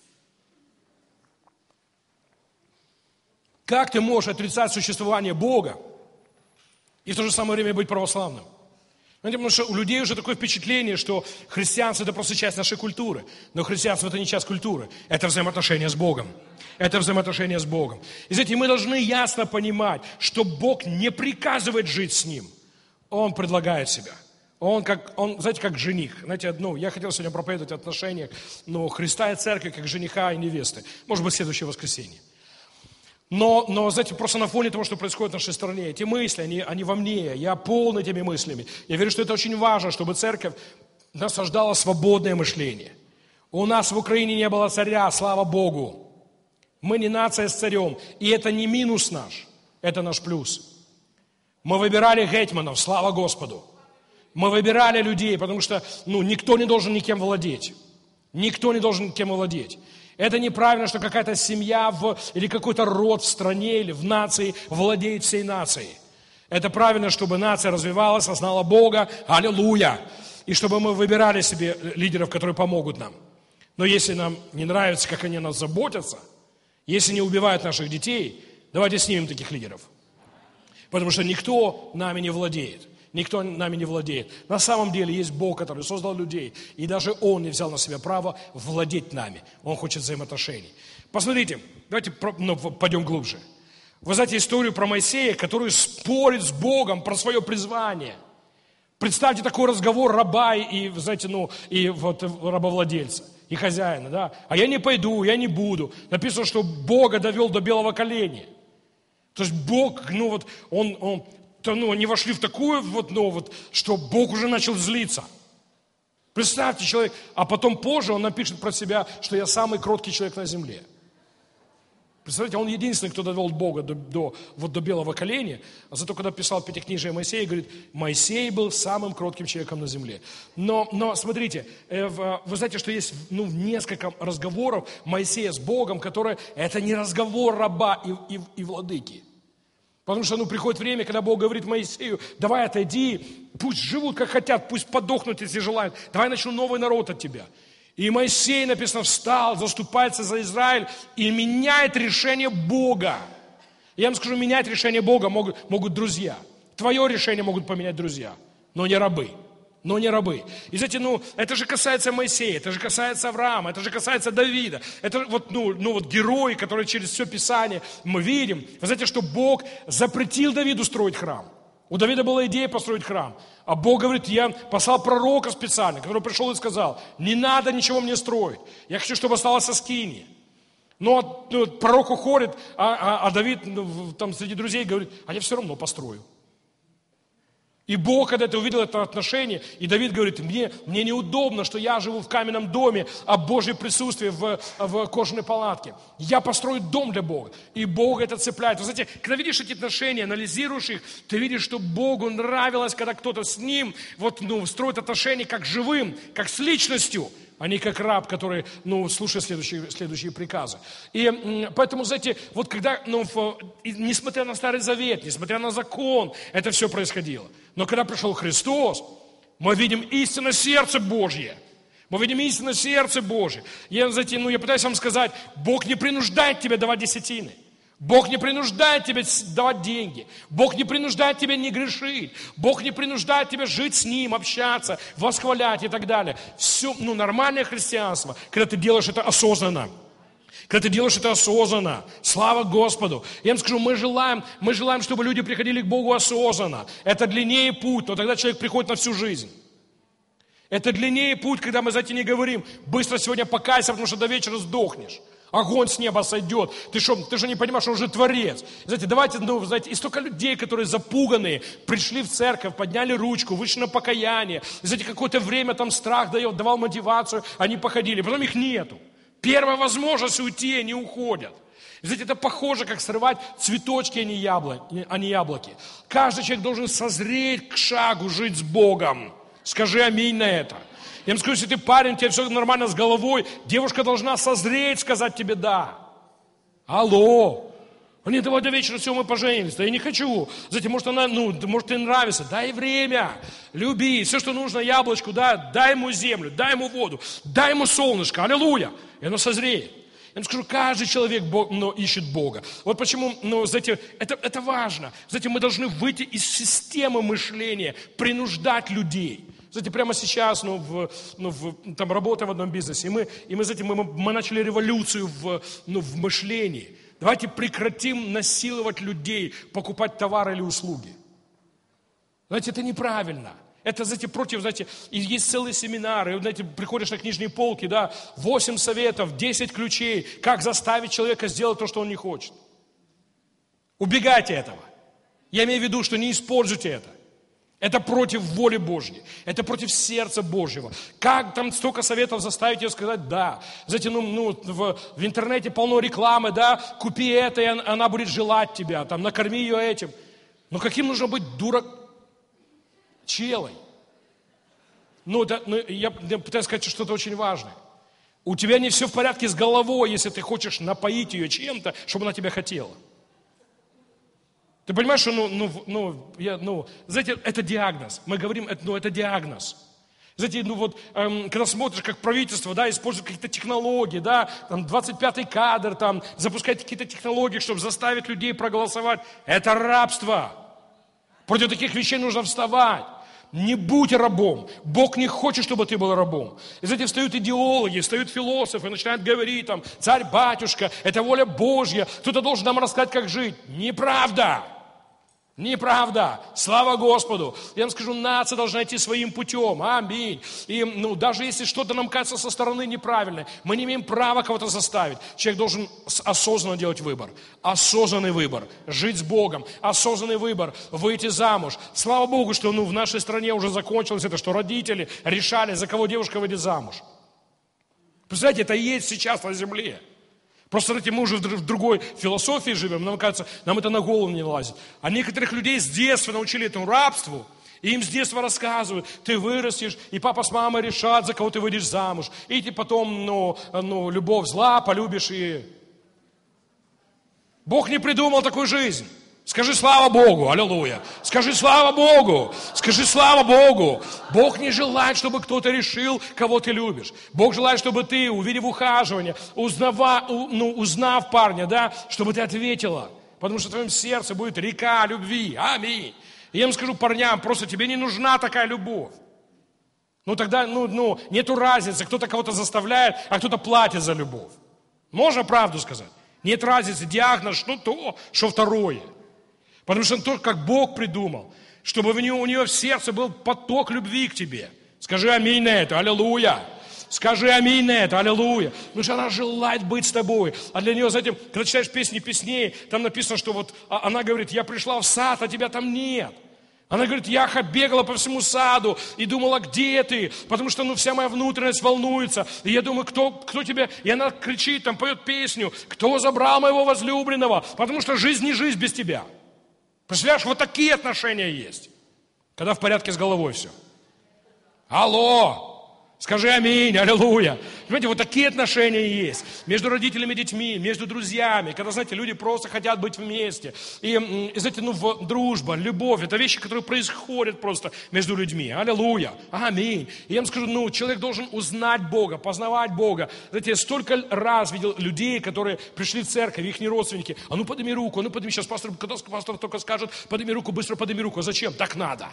Как ты можешь отрицать существование Бога и в то же самое время быть православным? Знаете, потому что у людей уже такое впечатление, что христианство – это просто часть нашей культуры. Но христианство – это не часть культуры. Это взаимоотношения с Богом. Это взаимоотношения с Богом. И знаете, мы должны ясно понимать, что Бог не приказывает жить с Ним. Он предлагает себя. Он, как, он, знаете, как жених. Знаете, ну, я хотел сегодня проповедовать о отношениях, ну, Христа и церкви, как жениха и невесты. Может быть, в следующее воскресенье. Но, но, знаете, просто на фоне того, что происходит в нашей стране, эти мысли, они, они во мне, я полон этими мыслями. Я верю, что это очень важно, чтобы церковь насаждала свободное мышление. У нас в Украине не было царя, слава Богу. Мы не нация с царем, и это не минус наш, это наш плюс. Мы выбирали гетьманов, слава Господу. Мы выбирали людей, потому что, ну, никто не должен никем владеть. Никто не должен никем владеть. Это неправильно, что какая-то семья в, или какой-то род в стране или в нации владеет всей нацией. Это правильно, чтобы нация развивалась, знала Бога, аллилуйя. И чтобы мы выбирали себе лидеров, которые помогут нам. Но если нам не нравится, как они о нас заботятся, если не убивают наших детей, давайте снимем таких лидеров. Потому что никто нами не владеет. Никто нами не владеет. На самом деле есть Бог, который создал людей, и даже Он не взял на себя право владеть нами. Он хочет взаимоотношений. Посмотрите, давайте ну, пойдем глубже. Вы знаете историю про Моисея, который спорит с Богом про свое призвание. Представьте такой разговор раба и, знаете, ну, и вот рабовладельца, и хозяина, да. А я не пойду, я не буду. Написано, что Бога довел до белого коленя. То есть Бог, ну вот, он... он то, ну, они вошли в такое, вот, ну, вот, что Бог уже начал злиться. Представьте, человек, а потом позже он напишет про себя, что я самый кроткий человек на земле. Представляете, он единственный, кто довел Бога до, до, вот до белого коленя, а зато когда писал Пятикнижие Моисея, говорит, Моисей был самым кротким человеком на земле. Но, но смотрите, э, в, вы знаете, что есть ну, несколько разговоров Моисея с Богом, которые, это не разговор раба и, и, и владыки. Потому что ну, приходит время, когда Бог говорит Моисею, давай отойди, пусть живут как хотят, пусть подохнут, если желают, давай начну новый народ от тебя. И Моисей, написано, встал, заступается за Израиль и меняет решение Бога. Я вам скажу, менять решение Бога могут, могут друзья. Твое решение могут поменять друзья, но не рабы. Но не рабы. И знаете, ну, это же касается Моисея, это же касается Авраама, это же касается Давида. Это вот, ну, ну, вот герои, которые через все Писание мы видим. Вы знаете, что Бог запретил Давиду строить храм. У Давида была идея построить храм. А Бог говорит, я послал пророка специально, который пришел и сказал, не надо ничего мне строить. Я хочу, чтобы осталось Скиния. Но ну, пророк уходит, а, а, а Давид ну, там среди друзей говорит, а я все равно построю. И Бог, когда это увидел это отношение, и Давид говорит, мне, мне неудобно, что я живу в каменном доме, а Божье присутствие в, в кожаной палатке. Я построю дом для Бога. И Бог это цепляет. Вы знаете, когда видишь эти отношения, анализируешь их, ты видишь, что Богу нравилось, когда кто-то с Ним вот, ну, строит отношения как живым, как с личностью, а не как раб, который, ну, слушает следующие, следующие приказы. И поэтому, знаете, вот когда, ну, в, несмотря на Старый Завет, несмотря на закон, это все происходило. Но когда пришел Христос, мы видим истинное сердце Божье. Мы видим истинное сердце Божье. Я, знаете, ну, я пытаюсь вам сказать, Бог не принуждает тебя давать десятины. Бог не принуждает тебя давать деньги. Бог не принуждает тебя не грешить. Бог не принуждает тебя жить с Ним, общаться, восхвалять и так далее. Все, ну, нормальное христианство, когда ты делаешь это осознанно. Когда ты делаешь это осознанно. Слава Господу. Я вам скажу, мы желаем, мы желаем, чтобы люди приходили к Богу осознанно. Это длиннее путь, но тогда человек приходит на всю жизнь. Это длиннее путь, когда мы, знаете, не говорим, быстро сегодня покайся, потому что до вечера сдохнешь. Огонь с неба сойдет. Ты что, ты же не понимаешь, что он уже творец. Знаете, давайте, ну, знаете, и столько людей, которые запуганные, пришли в церковь, подняли ручку, вышли на покаяние. И, знаете, какое-то время там страх дает, давал мотивацию, они походили, потом их нету. Первая возможность уйти, они уходят. И, знаете, это похоже, как срывать цветочки, а не, яблоки, а не яблоки. Каждый человек должен созреть к шагу, жить с Богом. Скажи аминь на это. Я вам скажу, если ты парень, у тебя все нормально с головой, девушка должна созреть, сказать тебе «да». Алло. Нет, давай до вечера, все, мы поженились. Да я не хочу. Знаете, может, она, ну, может, тебе нравится. Дай время. Люби. Все, что нужно яблочку, да, дай ему землю, дай ему воду, дай ему солнышко. Аллилуйя. И оно созреет. Я вам скажу, каждый человек Бог, ну, ищет Бога. Вот почему, ну, знаете, это, это важно. Знаете, мы должны выйти из системы мышления, принуждать людей. Знаете, прямо сейчас, ну, в, ну, в, там, работая в одном бизнесе, и мы, и мы, знаете, мы, мы начали революцию в, ну, в мышлении. Давайте прекратим насиловать людей, покупать товары или услуги. Знаете, это неправильно. Это, знаете, против, знаете, и есть целые семинары, и, знаете, приходишь на книжные полки, да, восемь советов, десять ключей, как заставить человека сделать то, что он не хочет. Убегайте этого. Я имею в виду, что не используйте это. Это против воли Божьей. Это против сердца Божьего. Как там столько советов заставить ее сказать «да». Знаете, ну, ну в, в интернете полно рекламы, да, купи это, и она будет желать тебя, там, накорми ее этим. Но каким нужно быть дурак челой? Ну, да, ну я, я пытаюсь сказать что-то очень важное. У тебя не все в порядке с головой, если ты хочешь напоить ее чем-то, чтобы она тебя хотела. Ты понимаешь, что, ну, ну, ну, я, ну, знаете, это диагноз. Мы говорим, это, ну, это диагноз. Знаете, ну вот, эм, когда смотришь, как правительство, да, использует какие-то технологии, да, там, двадцать пятый кадр, там, запускает какие-то технологии, чтобы заставить людей проголосовать. Это рабство. Против таких вещей нужно вставать. Не будь рабом. Бог не хочет, чтобы ты был рабом. И знаете, встают идеологи, встают философы, начинают говорить там, царь-батюшка, это воля Божья, кто-то должен нам рассказать, как жить. Неправда. Неправда. Слава Господу. Я вам скажу, нация должна идти своим путем. Аминь. И ну, даже если что-то нам кажется со стороны неправильное, мы не имеем права кого-то заставить. Человек должен осознанно делать выбор. Осознанный выбор. Жить с Богом. Осознанный выбор. Выйти замуж. Слава Богу, что ну, в нашей стране уже закончилось это, что родители решали, за кого девушка выйдет замуж. Представляете, это и есть сейчас на земле. Просто, знаете, мы уже в другой философии живем, нам кажется, нам это на голову не лазит. А некоторых людей с детства научили этому рабству, и им с детства рассказывают, ты вырастешь, и папа с мамой решат, за кого ты выйдешь замуж. И ты потом, ну, ну, любовь зла, полюбишь и... Бог не придумал такую жизнь. Скажи слава Богу, аллилуйя. Скажи слава Богу, скажи слава Богу. Бог не желает, чтобы кто-то решил, кого ты любишь. Бог желает, чтобы ты, увидев ухаживание, узнава, ну, узнав парня, да, чтобы ты ответила. Потому что в твоем сердце будет река любви. Аминь. И я вам скажу парням, просто тебе не нужна такая любовь. Ну тогда, ну, ну нету разницы, кто-то кого-то заставляет, а кто-то платит за любовь. Можно правду сказать? Нет разницы, диагноз, что то, что второе. Потому что то, как Бог придумал, чтобы у нее, у нее в сердце был поток любви к тебе. Скажи аминь на это, аллилуйя. Скажи аминь на это, аллилуйя. Потому что она желает быть с тобой. А для нее, знаете, когда читаешь песни песней, там написано, что вот она говорит, я пришла в сад, а тебя там нет. Она говорит, я бегала по всему саду и думала, где ты? Потому что ну, вся моя внутренность волнуется. И я думаю, кто, кто тебя... И она кричит, там поет песню, кто забрал моего возлюбленного? Потому что жизнь не жизнь без тебя. Представляешь, вот такие отношения есть. Когда в порядке с головой все. Алло! Скажи аминь, аллилуйя. Понимаете, вот такие отношения есть. Между родителями и детьми, между друзьями. Когда, знаете, люди просто хотят быть вместе. И, и знаете, ну, дружба, любовь. Это вещи, которые происходят просто между людьми. Аллилуйя. Аминь. И я вам скажу, ну, человек должен узнать Бога, познавать Бога. Знаете, я столько раз видел людей, которые пришли в церковь, их родственники. А ну, подними руку, а ну, подними. Сейчас пастор, когда пастор только скажет, подними руку, быстро подними руку. А зачем? Так надо.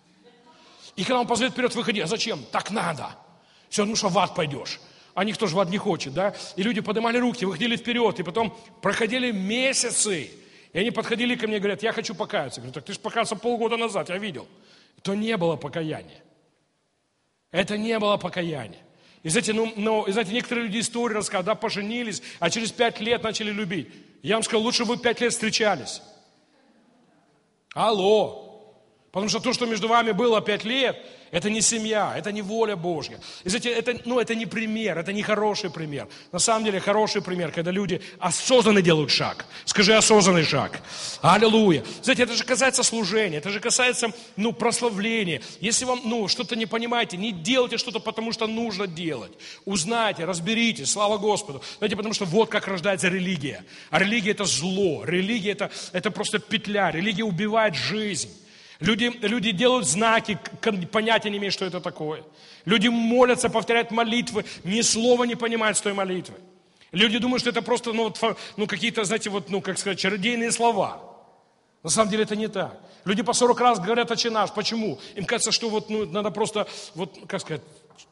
И когда он позовет вперед, выходи. А зачем? Так надо. Все, ну что в ад пойдешь. А никто же в ад не хочет, да? И люди поднимали руки, выходили вперед, и потом проходили месяцы. И они подходили ко мне и говорят, я хочу покаяться. Я говорю, так ты же покаялся полгода назад, я видел. Это не было покаяния. Это не было покаяния. И знаете, ну, ну, и знаете, некоторые люди истории рассказывают, да, поженились, а через пять лет начали любить. Я вам сказал, лучше бы вы пять лет встречались. Алло. Потому что то, что между вами было пять лет, это не семья, это не воля Божья. И знаете, это, ну, это не пример, это не хороший пример. На самом деле хороший пример, когда люди осознанно делают шаг. Скажи осознанный шаг. Аллилуйя. Знаете, это же касается служения, это же касается ну, прославления. Если вам ну, что-то не понимаете, не делайте что-то, потому что нужно делать. Узнайте, разберитесь, слава Господу. Знаете, потому что вот как рождается религия. А религия это зло, религия это, это просто петля, религия убивает жизнь. Люди, люди делают знаки, понятия не имеют, что это такое. Люди молятся, повторяют молитвы, ни слова не понимают с той молитвы. Люди думают, что это просто ну, вот, ну, какие-то, знаете, вот, ну, как сказать, чародейные слова. На самом деле это не так. Люди по сорок раз говорят «Отче наш». Почему? Им кажется, что вот, ну, надо просто, вот, как сказать,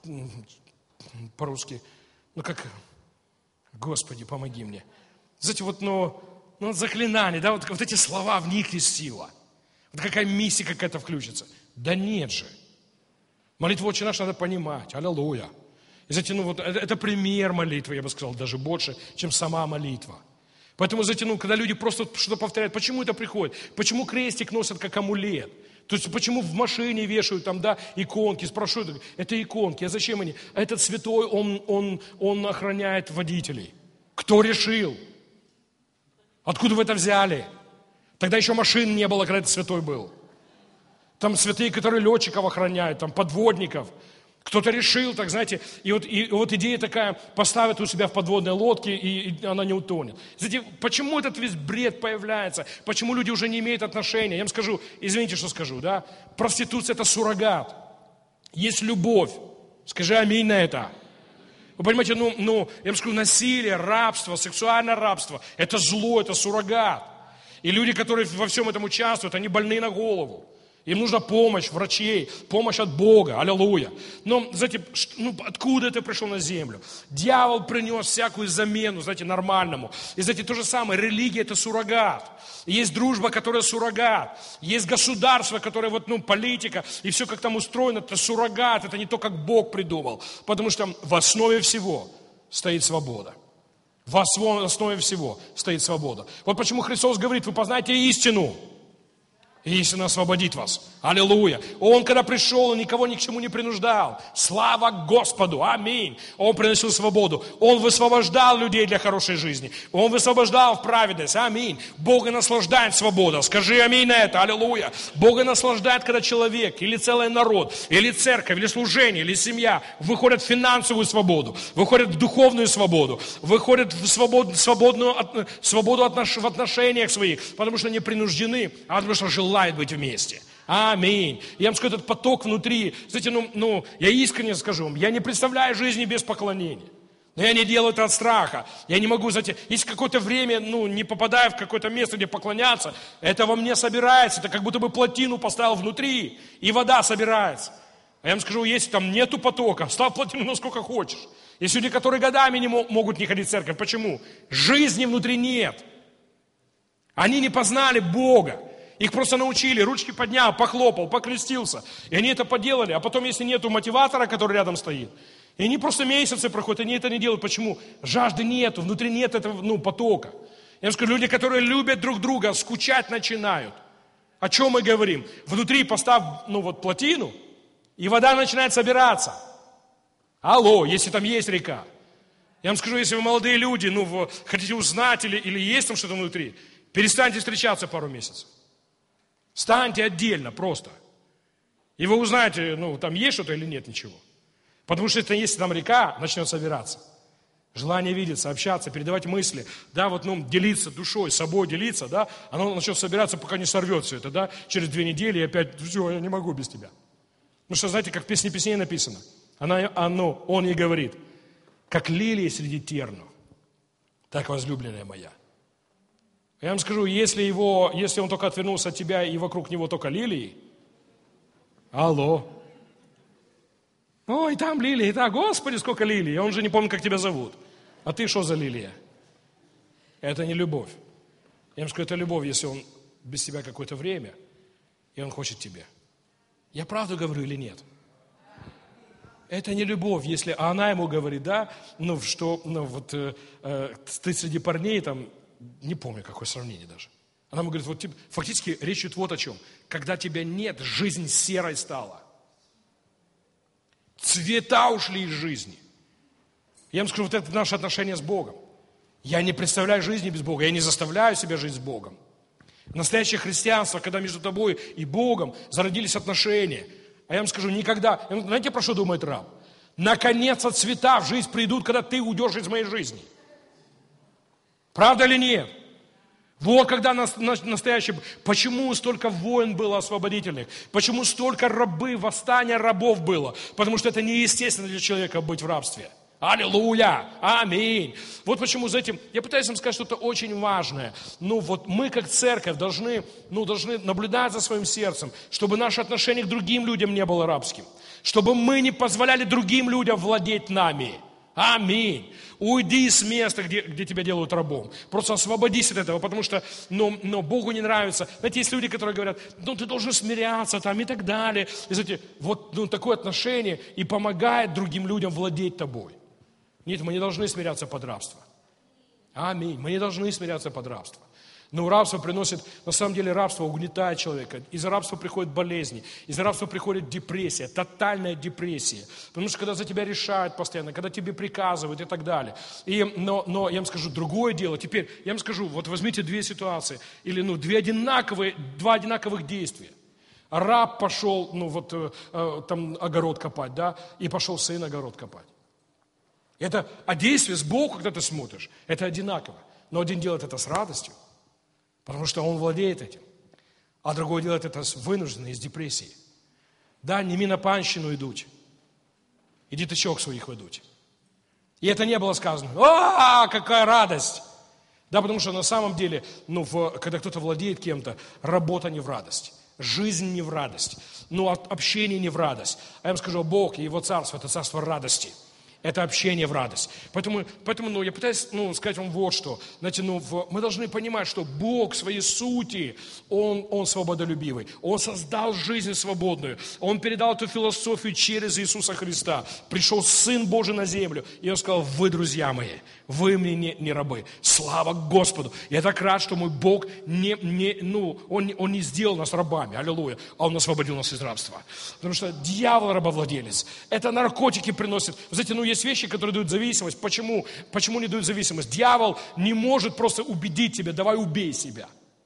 по-русски, ну как, Господи, помоги мне. Знаете, вот, ну, ну заклинание, да, вот, вот эти слова, в них есть сила. Вот какая миссия какая-то включится. Да нет же. Молитву «Отче наш» надо понимать. Аллилуйя. И знаете, ну вот это, это пример молитвы, я бы сказал, даже больше, чем сама молитва. Поэтому, знаете, ну, когда люди просто что-то повторяют, почему это приходит? Почему крестик носят как амулет? То есть, почему в машине вешают там, да, иконки? Спрашивают, это иконки, а зачем они? Этот святой, он, он, он охраняет водителей. Кто решил? Откуда вы это взяли? Тогда еще машин не было, когда этот святой был. Там святые, которые летчиков охраняют, там подводников. Кто-то решил, так знаете, и вот, и вот идея такая, поставят у себя в подводной лодке, и, и она не утонет. Знаете, почему этот весь бред появляется? Почему люди уже не имеют отношения? Я вам скажу, извините, что скажу, да? Проституция – это суррогат. Есть любовь. Скажи аминь на это. Вы понимаете, ну, ну, я вам скажу, насилие, рабство, сексуальное рабство – это зло, это суррогат. И люди, которые во всем этом участвуют, они больны на голову. Им нужна помощь врачей, помощь от Бога, аллилуйя. Но, знаете, ну, откуда это пришло на землю? Дьявол принес всякую замену, знаете, нормальному. И, знаете, то же самое, религия – это суррогат. Есть дружба, которая суррогат. Есть государство, которое, вот, ну, политика, и все, как там устроено, это суррогат, это не то, как Бог придумал. Потому что в основе всего стоит свобода. В основе всего стоит свобода. Вот почему Христос говорит, вы познаете истину, и истина освободит вас. Аллилуйя. Он, когда пришел, он никого ни к чему не принуждал. Слава Господу. Аминь. Он приносил свободу. Он высвобождал людей для хорошей жизни. Он высвобождал в праведность. Аминь. Бога наслаждает свобода. Скажи аминь на это. Аллилуйя. Бога наслаждает, когда человек, или целый народ, или церковь, или служение, или семья выходят в финансовую свободу, выходят в духовную свободу, выходят в свободу, свободную, свободу отнош, в отношениях своих, потому что не принуждены, а потому что желают быть вместе. Аминь. Я вам скажу, этот поток внутри, знаете, ну, ну, я искренне скажу вам, я не представляю жизни без поклонения. Но я не делаю это от страха. Я не могу, знаете, если какое-то время, ну, не попадая в какое-то место, где поклоняться, это во мне собирается, это как будто бы плотину поставил внутри, и вода собирается. А я вам скажу, если там нету потока, ставь плотину насколько хочешь. Есть люди, которые годами не могут не ходить в церковь. Почему? Жизни внутри нет. Они не познали Бога. Их просто научили, ручки поднял, похлопал, покрестился. И они это поделали. А потом, если нету мотиватора, который рядом стоит, и они просто месяцы проходят, они это не делают. Почему? Жажды нету, внутри нет этого, ну, потока. Я вам скажу, люди, которые любят друг друга, скучать начинают. О чем мы говорим? Внутри поставь, ну, вот плотину, и вода начинает собираться. Алло, если там есть река. Я вам скажу, если вы молодые люди, ну, вы хотите узнать, или, или есть там что-то внутри, перестаньте встречаться пару месяцев. Станьте отдельно просто. И вы узнаете, ну, там есть что-то или нет ничего. Потому что если там река начнет собираться, желание видеться, общаться, передавать мысли, да, вот, ну, делиться душой, собой делиться, да, оно начнет собираться, пока не сорвет все это, да, через две недели и опять, все, я не могу без тебя. Ну что, знаете, как в песне песней написано, она, оно, он ей говорит, как лилии среди терну, так возлюбленная моя. Я вам скажу, если, его, если он только отвернулся от тебя, и вокруг него только лилии, алло. Ой, там лилии, да, Господи, сколько лилий, он же не помнит, как тебя зовут. А ты что за лилия? Это не любовь. Я вам скажу, это любовь, если он без тебя какое-то время, и он хочет тебя. Я правду говорю или нет? Это не любовь, если а она ему говорит, да, ну, что, ну, вот, э, э, ты среди парней, там, не помню, какое сравнение даже. Она ему говорит, вот, типа, фактически речь идет вот о чем. Когда тебя нет, жизнь серой стала. Цвета ушли из жизни. Я вам скажу, вот это наше отношение с Богом. Я не представляю жизни без Бога, я не заставляю себя жить с Богом. Настоящее христианство, когда между тобой и Богом зародились отношения. А я вам скажу, никогда, знаете, про что думает раб? Наконец-то цвета в жизнь придут, когда ты уйдешь из моей жизни. Правда или нет? Вот когда настоящий... Почему столько войн было освободительных? Почему столько рабы, восстания рабов было? Потому что это неестественно для человека быть в рабстве. Аллилуйя! Аминь! Вот почему за этим... Я пытаюсь вам сказать что-то очень важное. Ну вот мы как церковь должны, ну, должны наблюдать за своим сердцем, чтобы наше отношение к другим людям не было рабским. Чтобы мы не позволяли другим людям владеть нами. Аминь. Уйди с места, где, где тебя делают рабом. Просто освободись от этого, потому что ну, ну, Богу не нравится. Знаете, есть люди, которые говорят, ну ты должен смиряться там и так далее. И знаете, вот ну, такое отношение и помогает другим людям владеть тобой. Нет, мы не должны смиряться под рабство. Аминь. Мы не должны смиряться под рабство. Но рабство приносит, на самом деле рабство угнетает человека. Из-за рабства приходят болезни, из-за рабства приходит депрессия, тотальная депрессия. Потому что когда за тебя решают постоянно, когда тебе приказывают и так далее. И, но, но я вам скажу, другое дело. Теперь я вам скажу, вот возьмите две ситуации, или ну, две одинаковые, два одинаковых действия. Раб пошел, ну вот э, там огород копать, да, и пошел сын огород копать. Это, а действие сбоку, когда ты смотришь, это одинаково. Но один делает это с радостью, потому что он владеет этим. А другой делает это вынужденно, из депрессии. Да, не на панщину идут. И діточок своих ведут. И это не было сказано. А, какая радость! Да, потому что на самом деле, ну, в, когда кто-то владеет кем-то, работа не в радость. Жизнь не в радость. Ну, общение не в радость. А я вам скажу, Бог и Его Царство – это Царство радости. Это общение в радость. Поэтому, поэтому ну, я пытаюсь ну, сказать вам вот что. Знаете, ну, в, мы должны понимать, что Бог в своей сути, Он, Он свободолюбивый. Он создал жизнь свободную. Он передал эту философию через Иисуса Христа. Пришел Сын Божий на землю. И Он сказал, вы, друзья мои, вы мне не, не рабы. Слава Господу. Я так рад, что мой Бог не, не, ну, он, он не сделал нас рабами. Аллилуйя. А Он освободил нас из рабства. Потому что дьявол рабовладелец. Это наркотики приносит. Вы знаете, ну, есть вещи, которые дают зависимость. Почему? Почему не дают зависимость? Дьявол не может просто убедить тебя, давай убей себя.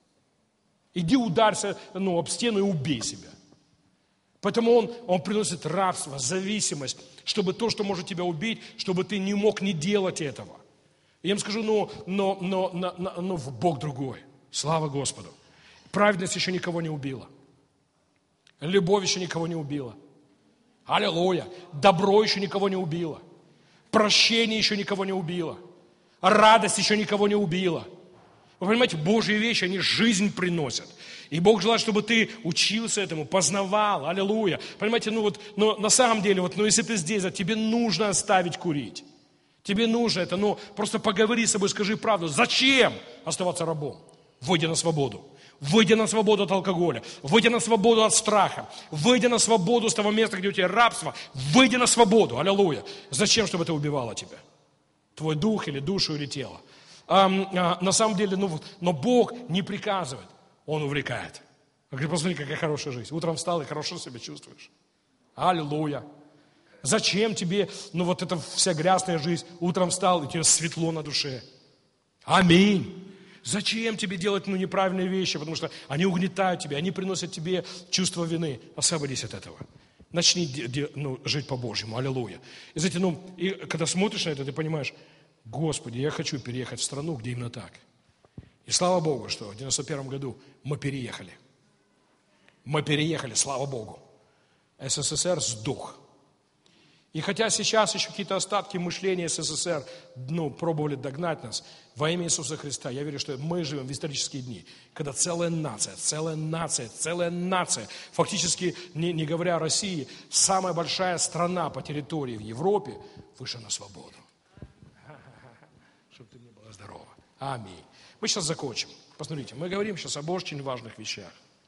Иди ударься ну, об стену и убей себя. Поэтому он, он приносит рабство, зависимость, чтобы то, что может тебя убить, чтобы ты не мог не делать этого. Я им скажу, но, но, но, но, но, но Бог другой. Слава Господу. Праведность еще никого не убила. Любовь еще никого не убила. Аллилуйя. Добро еще никого не убило. Прощение еще никого не убило. Радость еще никого не убила. Вы понимаете, Божьи вещи, они жизнь приносят. И Бог желает, чтобы ты учился этому, познавал. Аллилуйя. Понимаете, ну вот, но на самом деле, вот, ну если ты здесь, тебе нужно оставить курить. Тебе нужно это, ну просто поговори с собой, скажи правду. Зачем оставаться рабом? Выйди на свободу. Выйди на свободу от алкоголя, выйди на свободу от страха, выйди на свободу с того места, где у тебя рабство, выйди на свободу, аллилуйя. Зачем, чтобы это убивало тебя? Твой дух или душу или тело. А, а, на самом деле, ну, но Бог не приказывает, Он увлекает. Он говорит, посмотри, какая хорошая жизнь. Утром встал и хорошо себя чувствуешь. Аллилуйя. Зачем тебе, ну вот эта вся грязная жизнь, утром встал и тебе светло на душе. Аминь. Зачем тебе делать ну, неправильные вещи? Потому что они угнетают тебя, они приносят тебе чувство вины. Освободись от этого. Начни де, де, ну, жить по-божьему. Аллилуйя. И знаете, ну, и когда смотришь на это, ты понимаешь, Господи, я хочу переехать в страну, где именно так. И слава Богу, что в девяносто первом году мы переехали. Мы переехали, слава Богу. СССР сдох. И хотя сейчас еще какие-то остатки мышления СССР ну, пробовали догнать нас, во имя Иисуса Христа, я верю, что мы живем в исторические дни, когда целая нация, целая нация, целая нация, фактически, не, не говоря о России, самая большая страна по территории в Европе вышла на свободу. Чтобы ты мне была здорова. Аминь. Мы сейчас закончим. Посмотрите, мы говорим сейчас об очень важных вещах.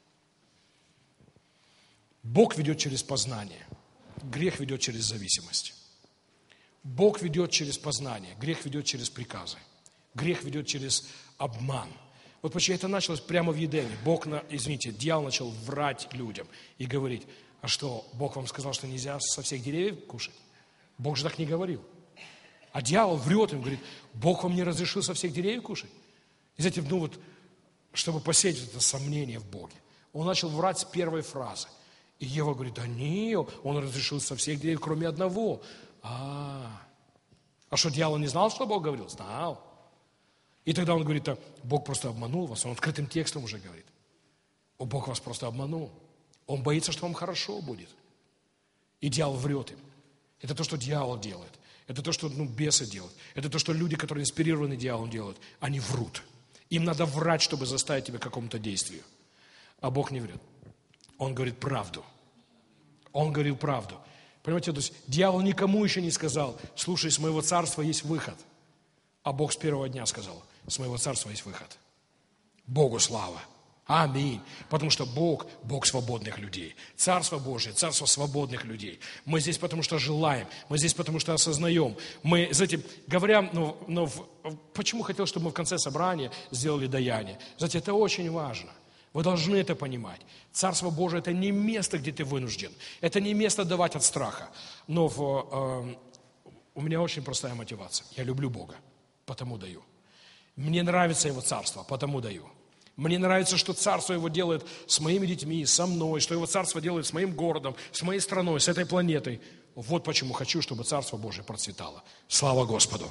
Бог ведет через познание. Грех ведет через зависимость. Бог ведет через познание. Грех ведет через приказы. Грех ведет через обман. Вот почему это началось прямо в Едене. Бог, извините, дьявол начал врать людям и говорить, а что, Бог вам сказал, что нельзя со всех деревьев кушать? Бог же так не говорил. А дьявол врет им, говорит, Бог вам не разрешил со всех деревьев кушать? И знаете, ну вот, чтобы посеять это сомнение в Боге, он начал врать с первой фразы. И Ева говорит, да нет, он разрешил со всех деревьев, кроме одного. А, а что, дьявол не знал, что Бог говорил? Знал. И тогда он говорит, а Бог просто обманул вас. Он открытым текстом уже говорит. О, Бог вас просто обманул. Он боится, что вам хорошо будет. И дьявол врет им. Это то, что дьявол делает. Это то, что ну, бесы делают. Это то, что люди, которые инспирированы дьяволом, делают. Они врут. Им надо врать, чтобы заставить тебя к какому-то действию. А Бог не врет. Он говорит правду. Он говорил правду. Понимаете, то есть дьявол никому еще не сказал, слушай, с моего царства есть выход. А Бог с первого дня сказал, с моего царства есть выход. Богу слава. Аминь. Потому что Бог, Бог свободных людей. Царство Божие, царство свободных людей. Мы здесь потому что желаем. Мы здесь потому что осознаем. Мы, знаете, говоря, ну, ну, почему хотел, чтобы мы в конце собрания сделали даяние? Знаете, это очень важно. Вы должны это понимать. Царство Божие – это не место, где ты вынужден. Это не место давать от страха. Но в, э, у меня очень простая мотивация. Я люблю Бога, потому даю. Мне нравится Его царство, потому даю. Мне нравится, что царство Его делает с моими детьми, со мной, что Его царство делает с моим городом, с моей страной, с этой планетой. Вот почему хочу, чтобы Царство Божие процветало. Слава Господу.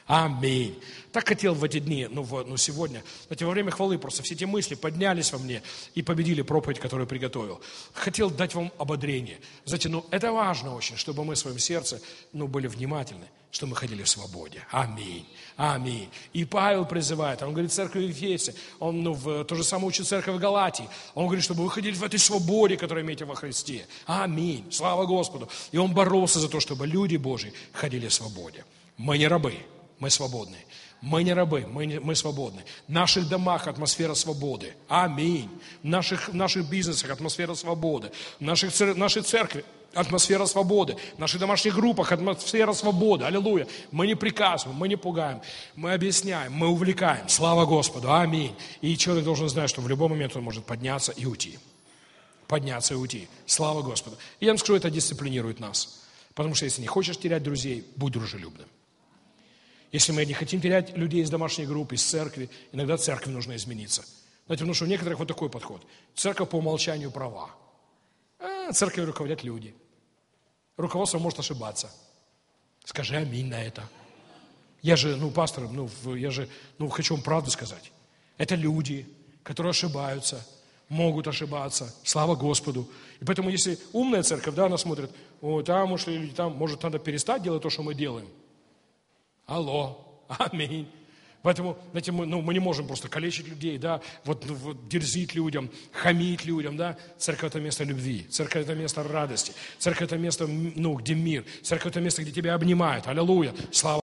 Аминь. Так хотел в эти дни, ну, в, ну сегодня, знаете, во время хвалы просто все эти мысли поднялись во мне и победили проповедь, которую приготовил. Хотел дать вам ободрение. Знаете, ну это важно очень, чтобы мы в своем сердце, ну, были внимательны, что мы ходили в свободе. Аминь. Аминь. И Павел призывает, он говорит, церковь в Ефесе, он ну, в, то же самое учит церковь в Галатии. Он говорит, чтобы вы ходили в этой свободе, которую имеете во Христе. Аминь. Слава Господу. И он боролся за то, чтобы люди Божьи ходили в свободе. Мы не рабы, мы свободны. Мы не рабы, мы, не, мы свободны. В наших домах атмосфера свободы. Аминь. В наших, в наших бизнесах атмосфера свободы. В наших, в нашей церкви атмосфера свободы. В наших домашних группах атмосфера свободы. Аллилуйя. Мы не приказываем, мы не пугаем. Мы объясняем, мы увлекаем. Слава Господу. Аминь. И человек должен знать, что в любой момент он может подняться и уйти. Подняться и уйти. Слава Господу. И я вам скажу, это дисциплинирует нас. Потому что если не хочешь терять друзей, будь дружелюбным. Если мы не хотим терять людей из домашней группы, из церкви, иногда церкви нужно измениться. Знаете, потому что у некоторых вот такой подход. Церковь по умолчанию права. А, церковью руководят люди. Руководство может ошибаться. Скажи аминь на это. Я же, ну, пастор, ну, я же, ну, хочу вам правду сказать. Это люди, которые ошибаются, могут ошибаться. Слава Господу. И поэтому, если умная церковь, да, она смотрит, о, там ушли люди, там, может, надо перестать делать то, что мы делаем. Алло, аминь. Поэтому, знаете, мы, ну, мы не можем просто калечить людей, да, вот, ну, вот дерзить людям, хамить людям, да. Церковь – это место любви, церковь – это место радости, церковь – это место, ну, где мир, церковь – это место, где тебя обнимают. Аллилуйя, слава